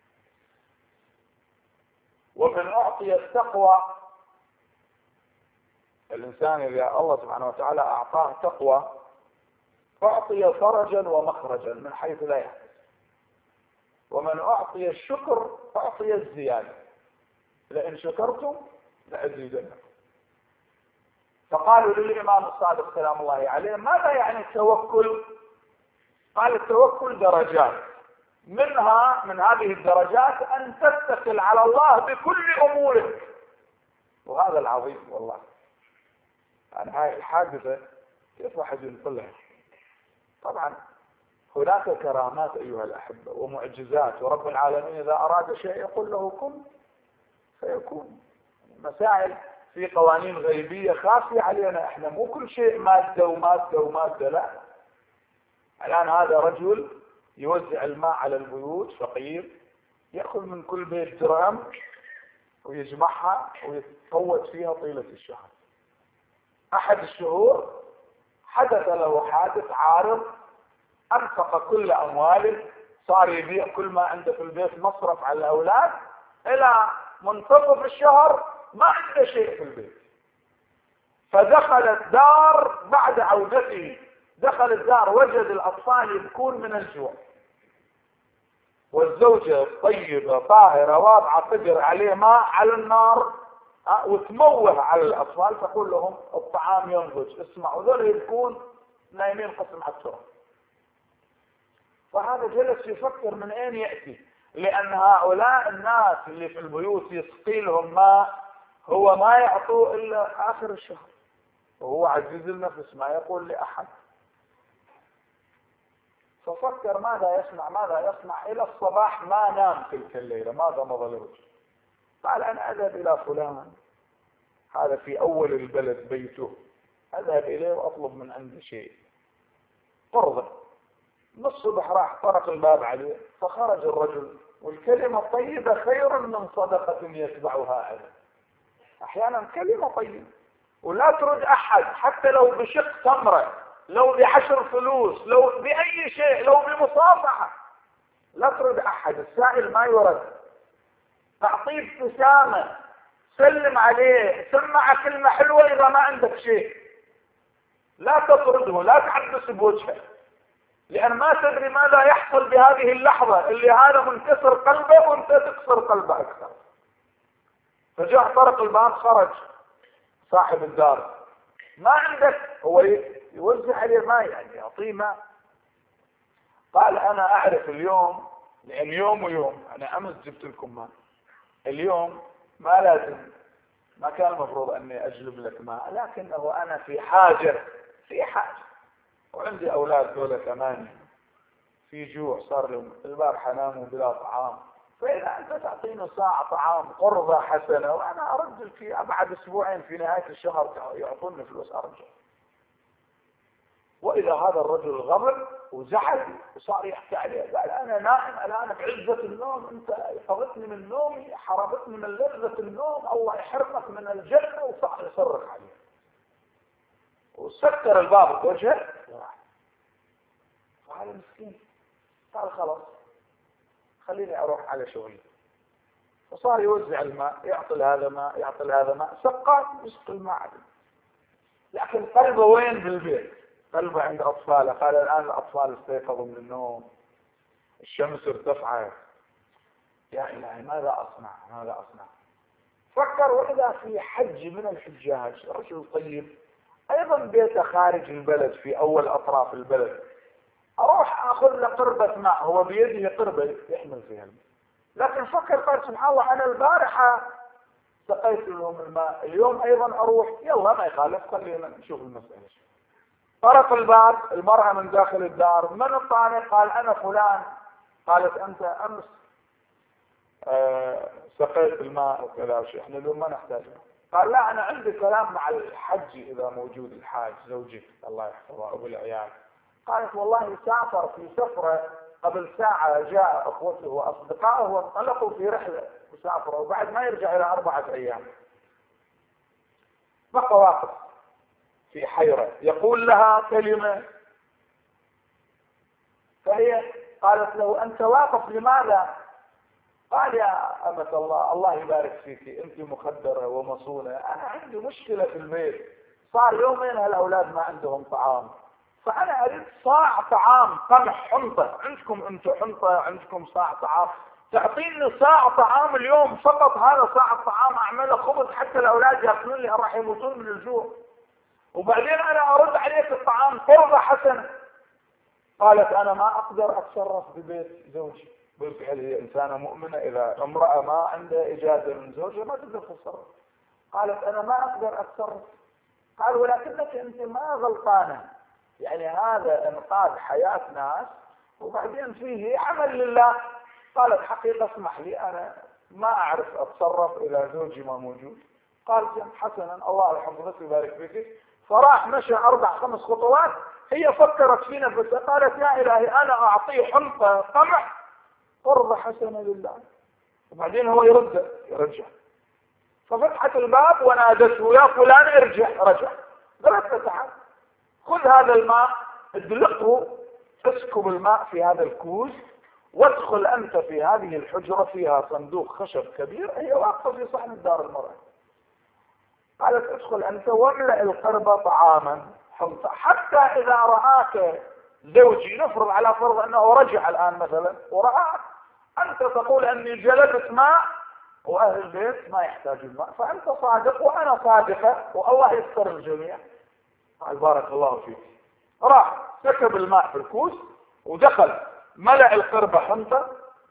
[SPEAKER 1] ومن أعطي التقوى، الإنسان إذا الله سبحانه وتعالى أعطاه تقوى أعطي فرجا ومخرجا من حيث لا يحتسب. ومن أعطي الشكر أعطي الزيادة، لئن شكرتم لأزيدنكم. فقالوا للإمام الصادق سلام الله عليه ماذا يعني التوكل؟ قال التوكل درجات، منها من هذه الدرجات أن تتكل على الله بكل أمورك. وهذا العظيم والله. يعني هاي الحادثة كيف واحد ينقلها؟ طبعا هناك كرامات أيها الأحبة ومعجزات، ورب العالمين إذا أراد شيء يقول له كن فيكون. مسائل في قوانين غيبية خاصة علينا احنا، مو كل شيء مادة ومادة ومادة، لا. الآن هذا رجل يوزع الماء على البيوت، فقير، يأخذ من كل بيت درهم ويجمعها ويتفوت فيها طيلة الشهر. أحد الشهور حدث له حادث عارض، أنفق كل أمواله، صار يبيع كل ما عنده في البيت مصرف على الأولاد، إلى منتصف الشهر ما عنده شيء في البيت. فدخل الدار بعد عودته، دخل الدار وجد الأطفال يبكون من الجوع، والزوجة طيبة طاهرة واضعة قدر عليه ماء على النار وتموه على الأطفال، تقول لهم الطعام ينضج، اسمعوا ذول يبكون نايمين قسم على التراب. فهذا جلس يفكر من أين يأتي لأن هؤلاء الناس اللي في البيوت يسقي لهم ماء، هو ما يعطوه إلا آخر الشهر، وهو عزيز النفس ما يقول لأحد. ففكر ماذا يصنع إلى الصباح، ما نام تلك الليلة، ما غمض الوجه. قال أنا أذهب إلى فلان، هذا في أول البلد بيته، أذهب إليه وأطلب من عنده شيء قرضة. من الصبح راح طرق الباب عليه، فخرج الرجل، والكلمة الطيبة خير من صدقة يتبعها أذى. أحيانا كلمة طيبة، ولا ترد أحد حتى لو بشق تمرة، لو ب10 فلوس، لو بأي شيء، لو بمصافحة، لا ترد أحد. السائل ما يرد، تعطيه ابتسامة، سلم عليه، سمع كلمة حلوة إذا ما عندك شيء، لا تطرده، لا تعبس بوجهه، لأن ما تدري ماذا يحصل بهذه اللحظة اللي هذا منكسر قلبه وانت تكسر قلبه أكثر. فجاء طرق الباب، خرج صاحب الدار، ما عندك، هو يوزع عليه ماء، يعني يعطيه ماء. قال أنا أعرف اليوم، لأن يوم ويوم، أنا أمس جبت لكم ماء، اليوم ما لازم، ما كان المفروض أني أجلب لك ماء، لكنه أنا في حاجة، وعندي أولاد دولة 8، في جوع، صار لهم البارحة ناموا بلا طعام، فإذا أنت تعطيني ساعة طعام قرضة حسنة، وأنا أرد لك بعد أسبوعين في نهاية الشهر يعطوني فلوس أرجع. وإذا هذا الرجل غضب وزعل وصار يحكي عليه، قال أنا نائم الآن بعزة النوم، أنت حرمتني من نومي، حرمتني من لذة النوم، الله يحرمك من الجنة، وصار يصرخ عليه، وسكر الباب بوجهه وراح. فهذا مسكين قال خلاص خليني أروح على شغلي. فصار يوزع الماء، يعطي هذا ماء، يعطي هذا ماء، سقى يسقي الماء، لكن قلبه وين؟ بالبيت، قلبه عند أطفاله. قال الآن الأطفال استيقظوا من النوم، الشمس ارتفعت، يا إلهي ماذا أصنع؟ فكر وإذا في حج من الحجاج، رجل طيب أيضا بيته خارج البلد في أول أطراف البلد، أروح أخذ له قربة ماء، هو بيده قربة يحمل فيها الماء. لكن فكر قال سبحان الله، أنا البارحة سقيت لهم الماء، اليوم أيضا أروح، يلا ما يخالف، خلينا نشوف المسألة. طرق الباب، المرأة من داخل الدار، من الطانق؟ قال أنا فلان. قالت أنت أمس سقيت الماء وكذا وشيء، احنا اليوم ما نحتاج. قال لا أنا عندي كلام مع الحج إذا موجود الحاج زوجك الله يحفظه أبو العيال. قالت والله سافر في سفرة قبل ساعة، جاء أخوته وأصدقائه وانطلقوا في رحلة وسافروا، وبعد ما يرجع إلى 4 أيام. بقى واقف في حيرة، يقول لها كلمة، فهي قالت له أنت واقف لماذا؟ قال يا أمة الله، الله يبارك فيك، أنت مخدرة ومصونة، أنا عندي مشكلة في البيت، صار يومين هالأولاد ما عندهم طعام، فأنا أريد صاع طعام، قمح، حنطة، عندكم أنتم حنطة، عندكم صاع طعام، تعطيني صاع طعام اليوم فقط، هذا صاع الطعام أعمله خبز حتى الأولاد يأكلون لي، راح يموتون من الجوع، وبعدين أنا أرد عليك الطعام قرضة حسنة. قالت أنا ما أقدر أتصرف ببيت زوجي، بالفعل هي إنسانة مؤمنة، إذا امرأة ما عندها إجازة من زوجها ما تقدر تتصرف. قالت أنا ما أقدر أتصرف. قال ولكنك أنت ما غلطانة، يعني هذا إنقاذ حياة ناس وبعدين فيه عمل لله. قالت حقيقة اسمح لي، أنا ما أعرف أتصرف إذا زوجي ما موجود. قال حسنا، الله يحفظك ويبارك فيك. فراح مشى 4-5 خطوات، هي فكرت في نفسها، قالت يا إلهي أنا أعطيه حنطة قمح قرضة حسنة لله، وبعدين هو يرجع. ففتحت الباب ونادته يا فلان ارجع، رجع. قالت له تعال خذ هذا الماء، ادلقه، اسكب الماء في هذا الكوز، وادخل أنت في هذه الحجرة، فيها صندوق خشب كبير، هي واقفة في صحن الدار المرأة. قالت ادخل أنت واملأ القربة طعاما حنطة، حتى إذا رآك زوجي، نفرض على فرض أنه رجع الآن مثلا ورآك، أنت تقول أني جلبت ماء وأهل البيت ما يحتاج الماء، فأنت صادق وأنا صادقة والله يستر الجميع. قال بارك الله فيك. راح سكب الماء في الكوس ودخل، ملأ القربة حنطة،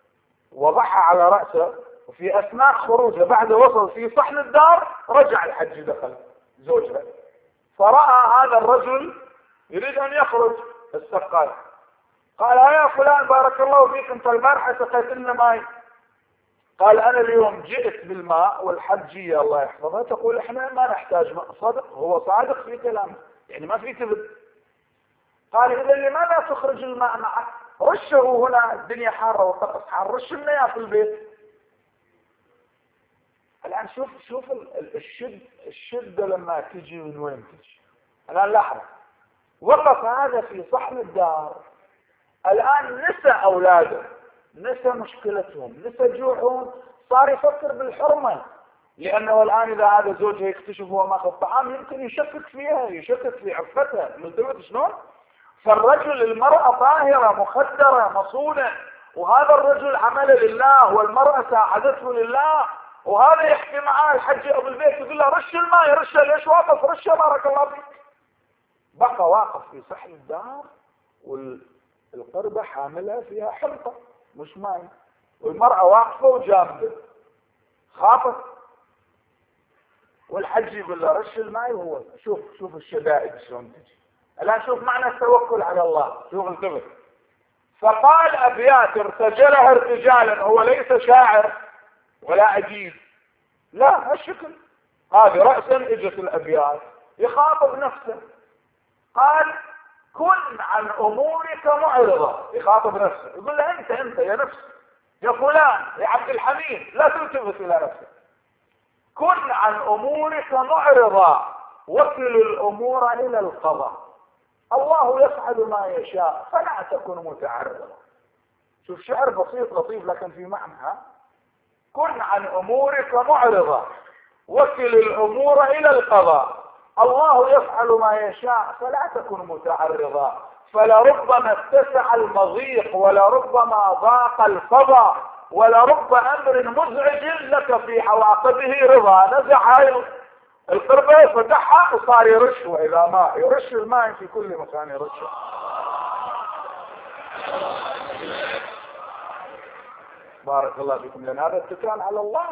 [SPEAKER 1] وضعها على رأسه، وفي أثناء خروجه بعد وصل في صحن الدار رجع الحج دخل زوجها، فرأى هذا الرجل يريد أن يخرج السقاي، قال يا فلان بارك الله فيك أنت البارحة سقيت لنا ماء. قال أنا اليوم جئت بالماء والحجية الله يحفظها تقول إحنا ما نحتاج ماء. صدق، هو صادق في كلامه، يعني ما في كذب. قال إذا لماذا تخرج الماء معك؟ رشه هنا، الدنيا حارة والطقس حار، رش لنا إياه في البيت. الآن شوف الشدة لما تجي من وين تجي. الآن لحظة، وقف هذا في صحن الدار، الآن نسى أولاده، نسى مشكلتهم، نسى جوعهم، صار يفكر بالحرمة، لأنه الآن إذا هذا زوجها يكتشف هو ماخذ طعام يمكن يشكك فيها، يشكك في عفتها، ملتفت شلون؟ فالرجل المرأة طاهرة مخدرة مصونة، وهذا الرجل عمل لله والمرأة ساعدته لله، وهذا يحكي معاه الحج أبو البيت يقول له رش الماء، يرشه ليش واقف؟ رشه بارك الله فيك. بقى واقف في صحن الدار والقربة حاملة فيها حنطة مش ماء، والمرأة واقفة وجامدة خافت، والحج يقول له رش الماء، وهو شوف الشدائد شلون تجي. الآن شوف معنى التوكل على الله، شوف الكبر. فقال أبيات ارتجلها ارتجالا، هو ليس شاعر ولا أديب، لا هالشكل، هذه رأسا اجت الأبيات يخاطب نفسه. قال كن عن أمورك معرضة، يخاطب نفسه يقول له أنت يا نفس، يا فلان، يا عبد الحميد، لا تلتفت إلى نفسك، كن عن أمورك معرضة، وكل الأمور إلى القضاء، الله يفعل ما يشاء فلا تكن متعرضا. شوف شعر بسيط لطيف لكن في معنى. كن عن أمورك معرضة، وكل الأمور إلى القضاء، الله يفعل ما يشاء فلا تكن متعرضا، فلربما اتسع المضيق ولربما ضاق الفضاء، ولرب أمر مزعج لك في عواقبه رضا. نزع هاي القربة فتحها وصار يرش، وإذا ما يرش الماء في كل مكان يرشه. بارك الله فيكم، لأن هذا اتكال على الله،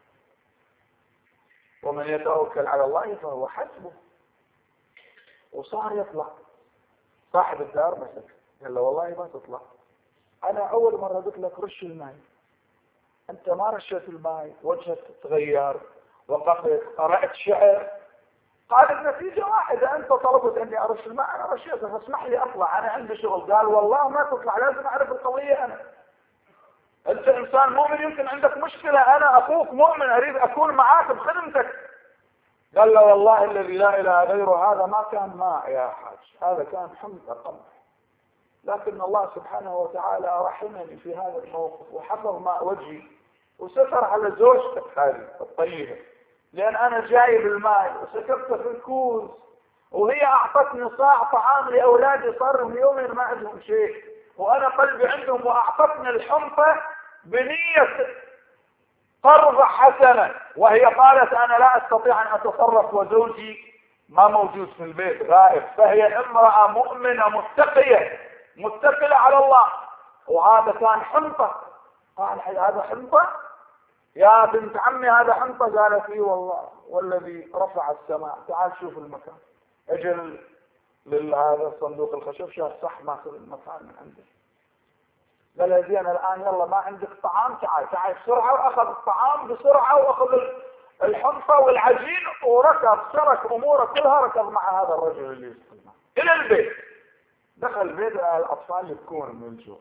[SPEAKER 1] ومن يتوكل على الله فهو حسبه. وصار يطلع صاحب الدار مسك قال له والله ما تطلع، أنا أول مرة قلت لك رش الماء، أنت ما رشيت الماء، وجهك تغير، وقفت قرأت شعر. قال النتيجة واحدة، أنت طلبت أني أرش الماء أنا رشيته، فاسمح لي أطلع، أنا عندي شغل. قال والله ما تطلع، لازم أعرف القضية أنا، أنت إنسان مؤمن يمكن عندك مشكلة، أنا أخوك مؤمن أريد أكون معاك بخدمتك. قال له والله الذي لا إله غيره هذا ما كان ماء يا حاج، هذا كان حمض قمح، لكن الله سبحانه وتعالى رحمني في هذا الموقف وحفظ ماء وجهي وستر على زوجتك هذه الطيبة، لأن أنا جايب الماء وسكبته في الكوز، وهي أعطتني صاع طعام لأولادي صار لهم يومين ما عندهم شيء، وأنا قلبي عندهم، وأعطتني الحنطة بنية قرض حسنة، وهي قالت أنا لا أستطيع أن أتصرف وزوجي ما موجود في البيت غائب، فهي امرأة مؤمنة متكلة على الله، وهذا كان حنطة. قال هذا حنطة يا بنت عمي، هذا حنطة؟ قالت لي والله والذي رفع السماء، تعال شوف المكان. اجل هذا صندوق الخشب، شاف صح ماخذ المكان من عنده. قال لها زين الآن يلا ما عندك طعام، تعال بسرعة، وأخذ الطعام بسرعة وأخذ الحنطة والعجين وركض، ترك أموره كلها، ركض مع هذا الرجل اللي يسقي إلى البيت. دخل البيت الأطفال يبكون من الجوع،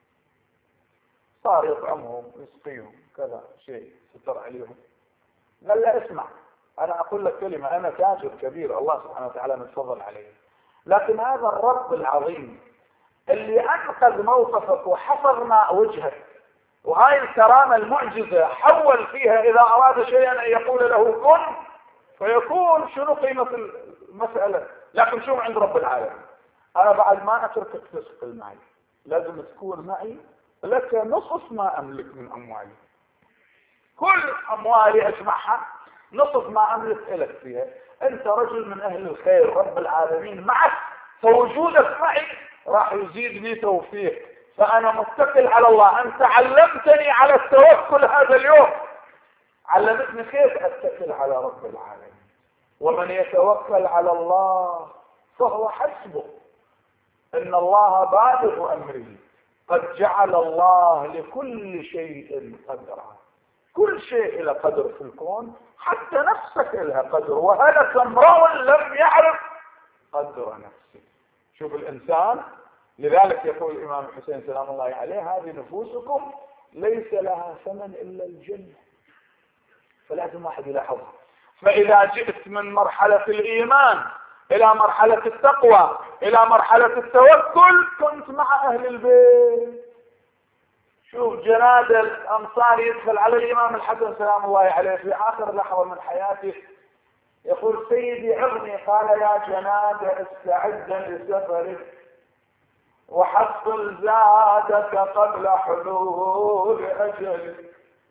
[SPEAKER 1] صار يطعمهم يسقيهم كذا شيء، ستر عليهم. قال له اسمع، أنا أقول لك كلمة، أنا تاجر كبير الله سبحانه وتعالى متفضل علي، لكن هذا الرب العظيم اللي أنقذ موقفك وحفظ ماء وجهك، وهاي الكرامة المعجزة حول فيها إذا أراد شيئا أن يقول له كن فيكون. شنو قيمة المسألة؟ لكن شو عند رب العالمين، أنا بعد ما أتركك تسقي معي، لازم تكون معي، لك نصف ما أملك من أموالي، كل أموالي أجمعها نصف ما أملك لك فيها، أنت رجل من أهل الخير، رب العالمين معك، فوجودك معي راح يزيدني توفيق، فأنا متكل على الله. أنت علمتني على التوكل هذا اليوم، علمتني كيف أتكل على رب العالمين. ومن يتوكل على الله فهو حسبه، إن الله بالغ أمره، قد جعل الله لكل شيء قدرا. كل شيء له قدر في الكون، حتى نفسك لها قدر. وهلك امرؤ لم يعرف قدر نفسه. شوف الإنسان، لذلك يقول الإمام الحسين سلام الله عليه: هذه نفوسكم ليس لها ثمن إلا الجنة. فلازم واحد يلاحظها. فإذا جئت من مرحلة الإيمان إلى مرحلة التقوى إلى مرحلة التوكل، كنت مع أهل البيت. شوف جناد الأنصار يدخل على الإمام الحسن سلام الله عليه في آخر لحظة من حياته، يقول: سيدي عظني. قال: يا جناد استعد لسفرك وحصل زادك قبل حلول أجلك،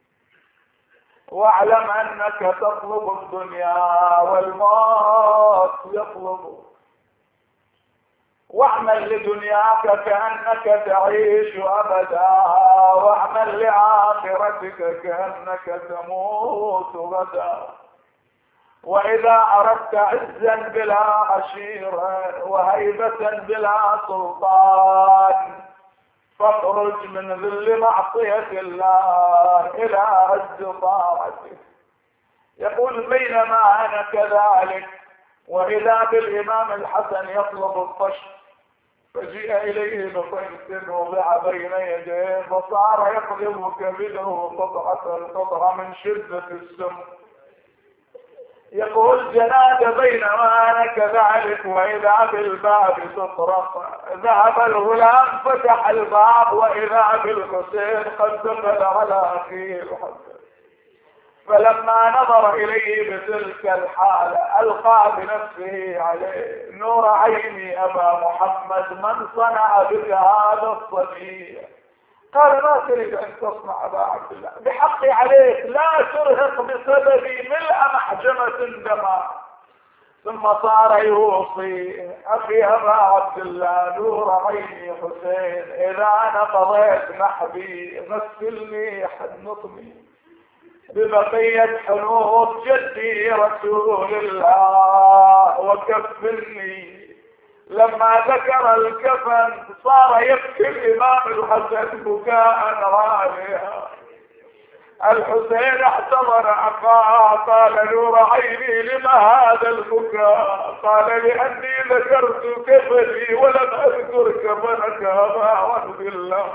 [SPEAKER 1] واعلم أنك تطلب الدنيا والموت يطلب، واعمل لدنياك كأنك تعيش أبدا، واعمل لآخرتك كأنك تموت غدا. وإذا أردت عزا بلا عشيرة وهيبة بلا سلطان، فاخرج من ذل معصية الله إلى عز طاعته. يقول: بينما أنا كذلك وإذا بالإمام الحسن يطلب الطشت، فجيء إليه بطيس وضع بين يديه، فصار يقلب كبده قطعة من شدة السم. يقول جناد: بينما أنا كذلك وإذا بالباب تطرق، ذهب الغلام فتح الباب وإذا بالحسين قد دخل على أخيه الحسن. فلما نظر إليه بتلك الحالة ألقى بنفسه عليه: نور عيني أبا محمد، من صنع بك هذا الصبي؟ قال: ما تريد أن تصنع أبا عبد الله؟ بحقي عليك لا ترهق بسببي ملء محجمة دماء. ثم صار يوصي: أخي أبا عبد الله، نور عيني حسين، إذا أنا قضيت نحبي غسلني حنطني ببقية حنوط جدي رسول الله وكفني. لما ذكر الكفن صار يبكي الإمام الحسن بكاء رابيا. الحسين احتضن أخاه، قال: نور عيني لما هذا البكاء؟ قال: لأني ذكرت كفني ولم أذكر كفنك أبا عبد الله.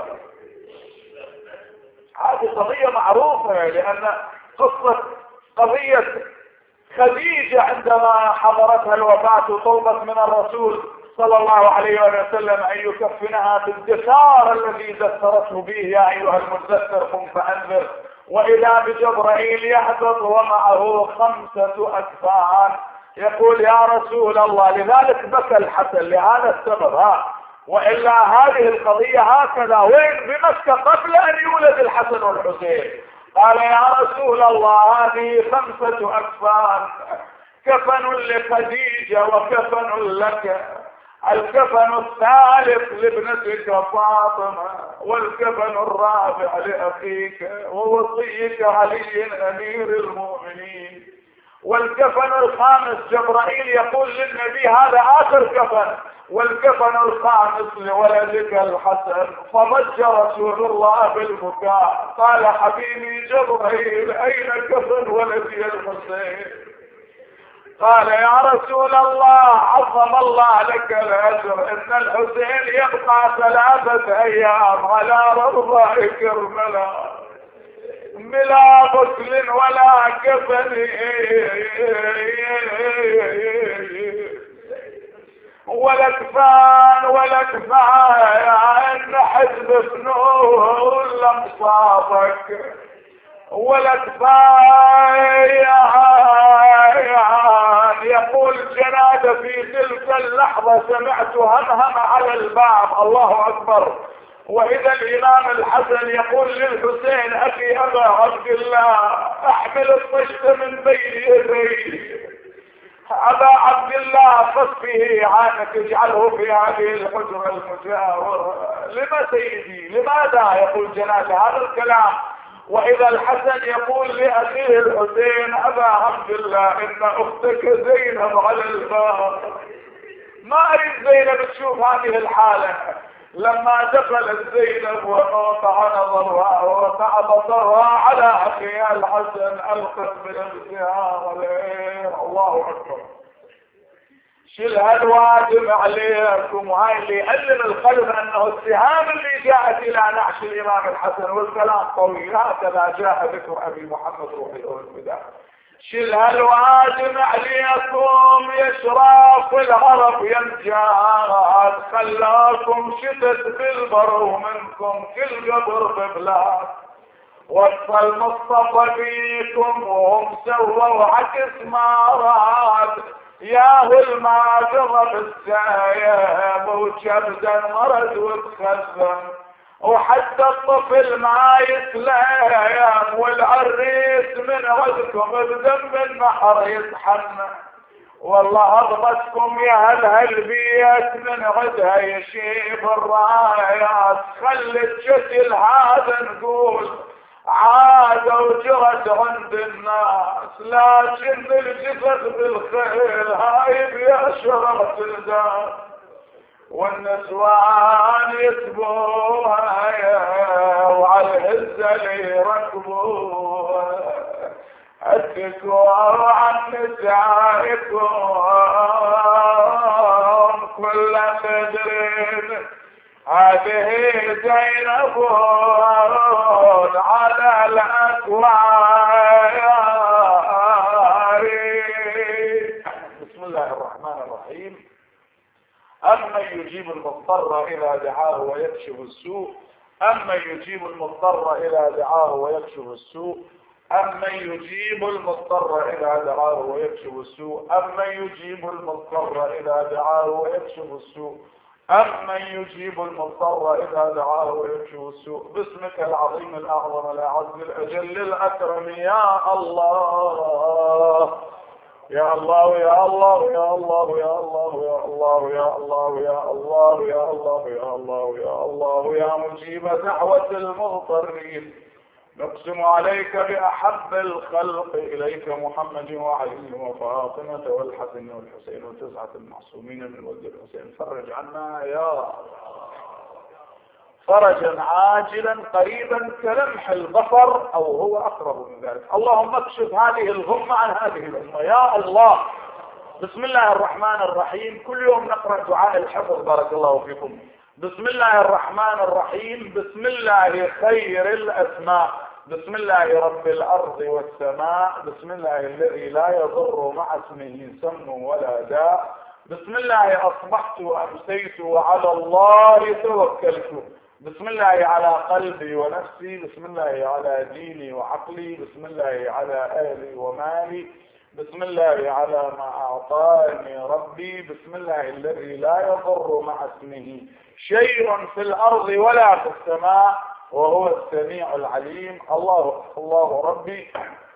[SPEAKER 1] هذه قضية معروفة، لأن قضية خديجة عندما حضرتها الوفاة وطلبت من الرسول صلى الله عليه وسلم أن يكفنها بالدثار الذي دثرته به: يا أيها المدثر قم فأنذر. وإذا بجبرائيل يهبط ومعه 5 أكفان. يقول: يا رسول الله، لذلك بكى الحسن لهذا السبب. وإلا هذه القضية هكذا وين بمكة قبل أن يولد الحسن والحسين. قال: يا رسول الله، هذه 5 أكفان، كفن لخديجة وكفن لك، الكفن الثالث لابنتك فاطمة، والكفن الرابع لأخيك ووصيك علي أمير المؤمنين، والكفن الخامس جبرائيل يقول للنبي: هذا آخر كفن، والكفن الخامس لولدك الحسن. فضج رسول الله بالبكاء، قال: حبيبي جبرائيل، أين كفن ولدي الحسين؟ قال: يا رسول الله، عظم الله لك الأجر، إن الحسين يبقى 3 أيام على رضاء كربلاء بلا غسل ولا كفن ولا كفان ولا كفاية حزب فنون لم صابك ولا كفاية. يقول جناد: في تلك اللحظة سمعت همهم على الباب، الله أكبر. وإذا الإمام الحسن يقول للحسين: أخي أبا عبد الله، أحمل الطشت من بين يدي. أبا عبد الله قص به عانك اجعله في هذه الحجرة المجاورة. لما سيدي لماذا يقول جنازة هذا الكلام؟ وإذا الحسن يقول لأخيه الحسين أبا عبد الله إن أختك زينب على الباب. ما أريد زينب تشوف هذه الحالة. لما دخلت زينب وقطع نظرها وقطع بصرها على أخيها الحسن ألقت بنفسها عليه. الله أكبر. شيل هالواجب عليكم. وهاي اللي يعلم القلب أنه السهام اللي جاءت إلى نعش الإمام الحسن والكلام طويل. هكذا جاء ذكر أبي محمد روحي الفداء. شيل هالواجب عليكم يشرف العرب ينجاد خلاكم شتت بالبر ومنكم كل قبر ببلاد. وصل مصطفى بيكم وهم سووا عكس ما راد. ياهو ما قضب السايب وشبدا مرض وتخزن. وحتى الطفل ما يسلم والعريس من عدكم بدم النحر يتحمل. والله اضبطكم يا هالبيت من عدها يشيب الرايات. خلت شكل هذا نقول عادة وجرت عند الناس. لكن الجسد بالخيل هاي بيشرة الدار. والنسوان يسبوها وعلى الهزة اللي يركبوها. اتكوا عن نسائكم كل تدرين هذه زينب على الأكوار. بسم الله الرحمن الرحيم. أمن يجيب المضطر إذا دعاه ويكشف السوء. أمن يجيب المضطر إذا دعاه ويكشف السوء. أمن يجيب المضطر إذا دعاه ويكشف السوء. أمن يجيب المضطر إذا دعاه ويكشف السوء. أمن يجيب المضطر إذا دعاه ويكشف السوء. باسمك العظيم الأعظم الأعز الأجل الأكرم يا الله يا الله يا الله يا الله يا الله يا الله يا الله يا الله يا الله يا الله يا الله يا مجيب دعوة المضطرين. نقسم عليك بأحب الخلق إليك محمد وعلي وفاطمة والحسن والحسين وتسعة المعصومين من ولد الحسين. فرج عنا يا الله فرجا عاجلا قريبا كلمح البصر أو هو أقرب من ذلك. اللهم اكشف هذه الغمة عن هذه الأمة يا الله. بسم الله الرحمن الرحيم. كل يوم نقرأ دعاء الحفظ بارك الله فيكم. بسم الله الرحمن الرحيم. بسم الله خير الأسماء. بسم الله رب الأرض والسماء. بسم الله الذي لا يضر مع اسمه سم ولا داء. بسم الله أصبحت وأمسيت وعلى الله توكلت. بسم الله على قلبي ونفسي. بسم الله على ديني وعقلي. بسم الله على أهلي ومالي. بسم الله على ما أعطاني ربي. بسم الله الذي لا يضر مع اسمه شيء في الأرض ولا في السماء وهو السميع العليم. الله ربي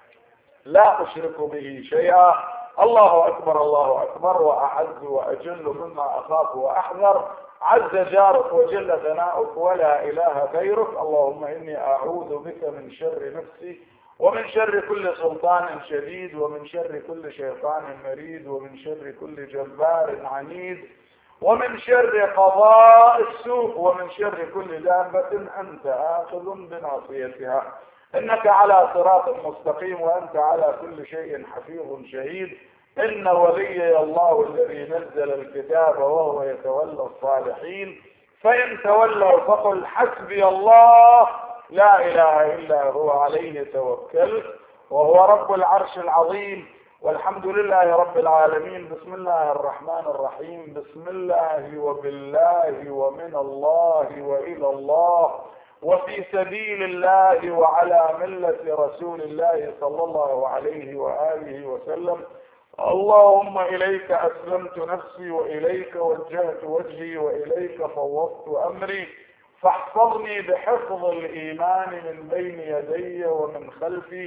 [SPEAKER 1] لا أشرك به شيئا. الله أكبر الله أكبر وأعز وأجل مما أخاف وأحذر. عز جارك وجل ثناؤك ولا إله غيرك. اللهم إني أعوذ بك من شر نفسي ومن شر كل سلطان شديد ومن شر كل شيطان مريد ومن شر كل جبار عنيد ومن شر قضاء السوء ومن شر كل دابة أنت آخذ بناصيتها. إنك على صراط مستقيم وأنت على كل شيء حفيظ شهيد. إن وليي الله الذي نزل الكتاب وهو يتولى الصالحين. فإن تولوا فقل حسبي الله لا إله إلا هو عليه توكلت وهو رب العرش العظيم. والحمد لله رب العالمين. بسم الله الرحمن الرحيم. بسم الله وبالله ومن الله وإلى الله وفي سبيل الله وعلى ملة رسول الله صلى الله عليه وآله وسلم. اللهم إليك أسلمت نفسي وإليك وجهت وجهي وإليك فوضت أمري. فاحفظني بحفظ الإيمان من بين يدي ومن خلفي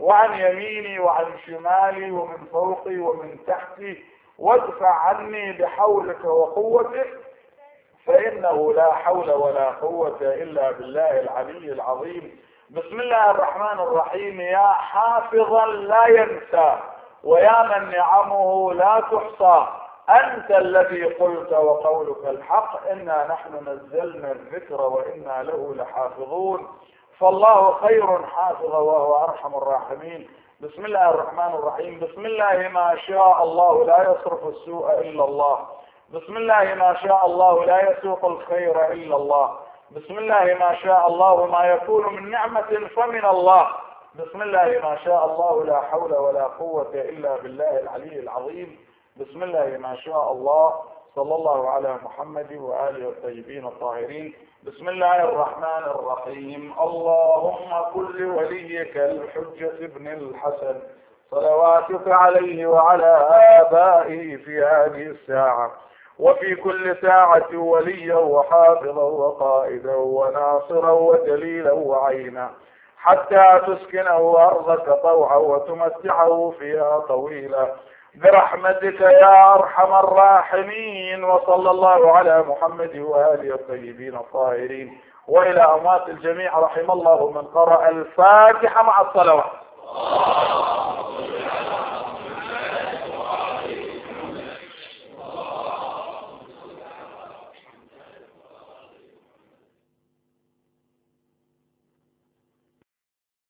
[SPEAKER 1] وعن يميني وعن شمالي ومن فوقي ومن تحتي، وادفع عني بحولك وقوتك، فإنه لا حول ولا قوة إلا بالله العلي العظيم. بسم الله الرحمن الرحيم. يا حافظا لا ينسى، ويا من نعمه لا تحصى، أنت الذي قلت وقولك الحق، إنا نحن نزلنا الذكر وإنا له لحافظون، فالله خير حافظا وهو أرحم الراحمين. بسم الله الرحمن الرحيم. بسم الله ما شاء الله لا يصرف السوء إلا الله، بسم الله ما شاء الله لا يسوق الخير إلا الله، بسم الله ما شاء الله ما يكون من نعمة فمن الله، بسم الله ما شاء الله لا حول ولا قوة إلا بالله العلي العظيم. بسم الله ما شاء الله. صلى الله على محمد وآله الطيبين الطاهرين. بسم الله الرحمن الرحيم. اللهم كن لوليك الحجة ابن الحسن صلواتك عليه وعلى آبائه في هذه الساعة وفي كل ساعة وليا وحافظا وقائدا وناصرا ودليلا وعينا، حتى تسكنه أرضك طوعا وتمتعه فيها طويلا برحمتك يا أرحم الراحمين. وصلى الله على محمد وآله الطيبين الطاهرين. وإلى أموات الجميع رحم الله من قرأ الفاتحة مع الصلوات.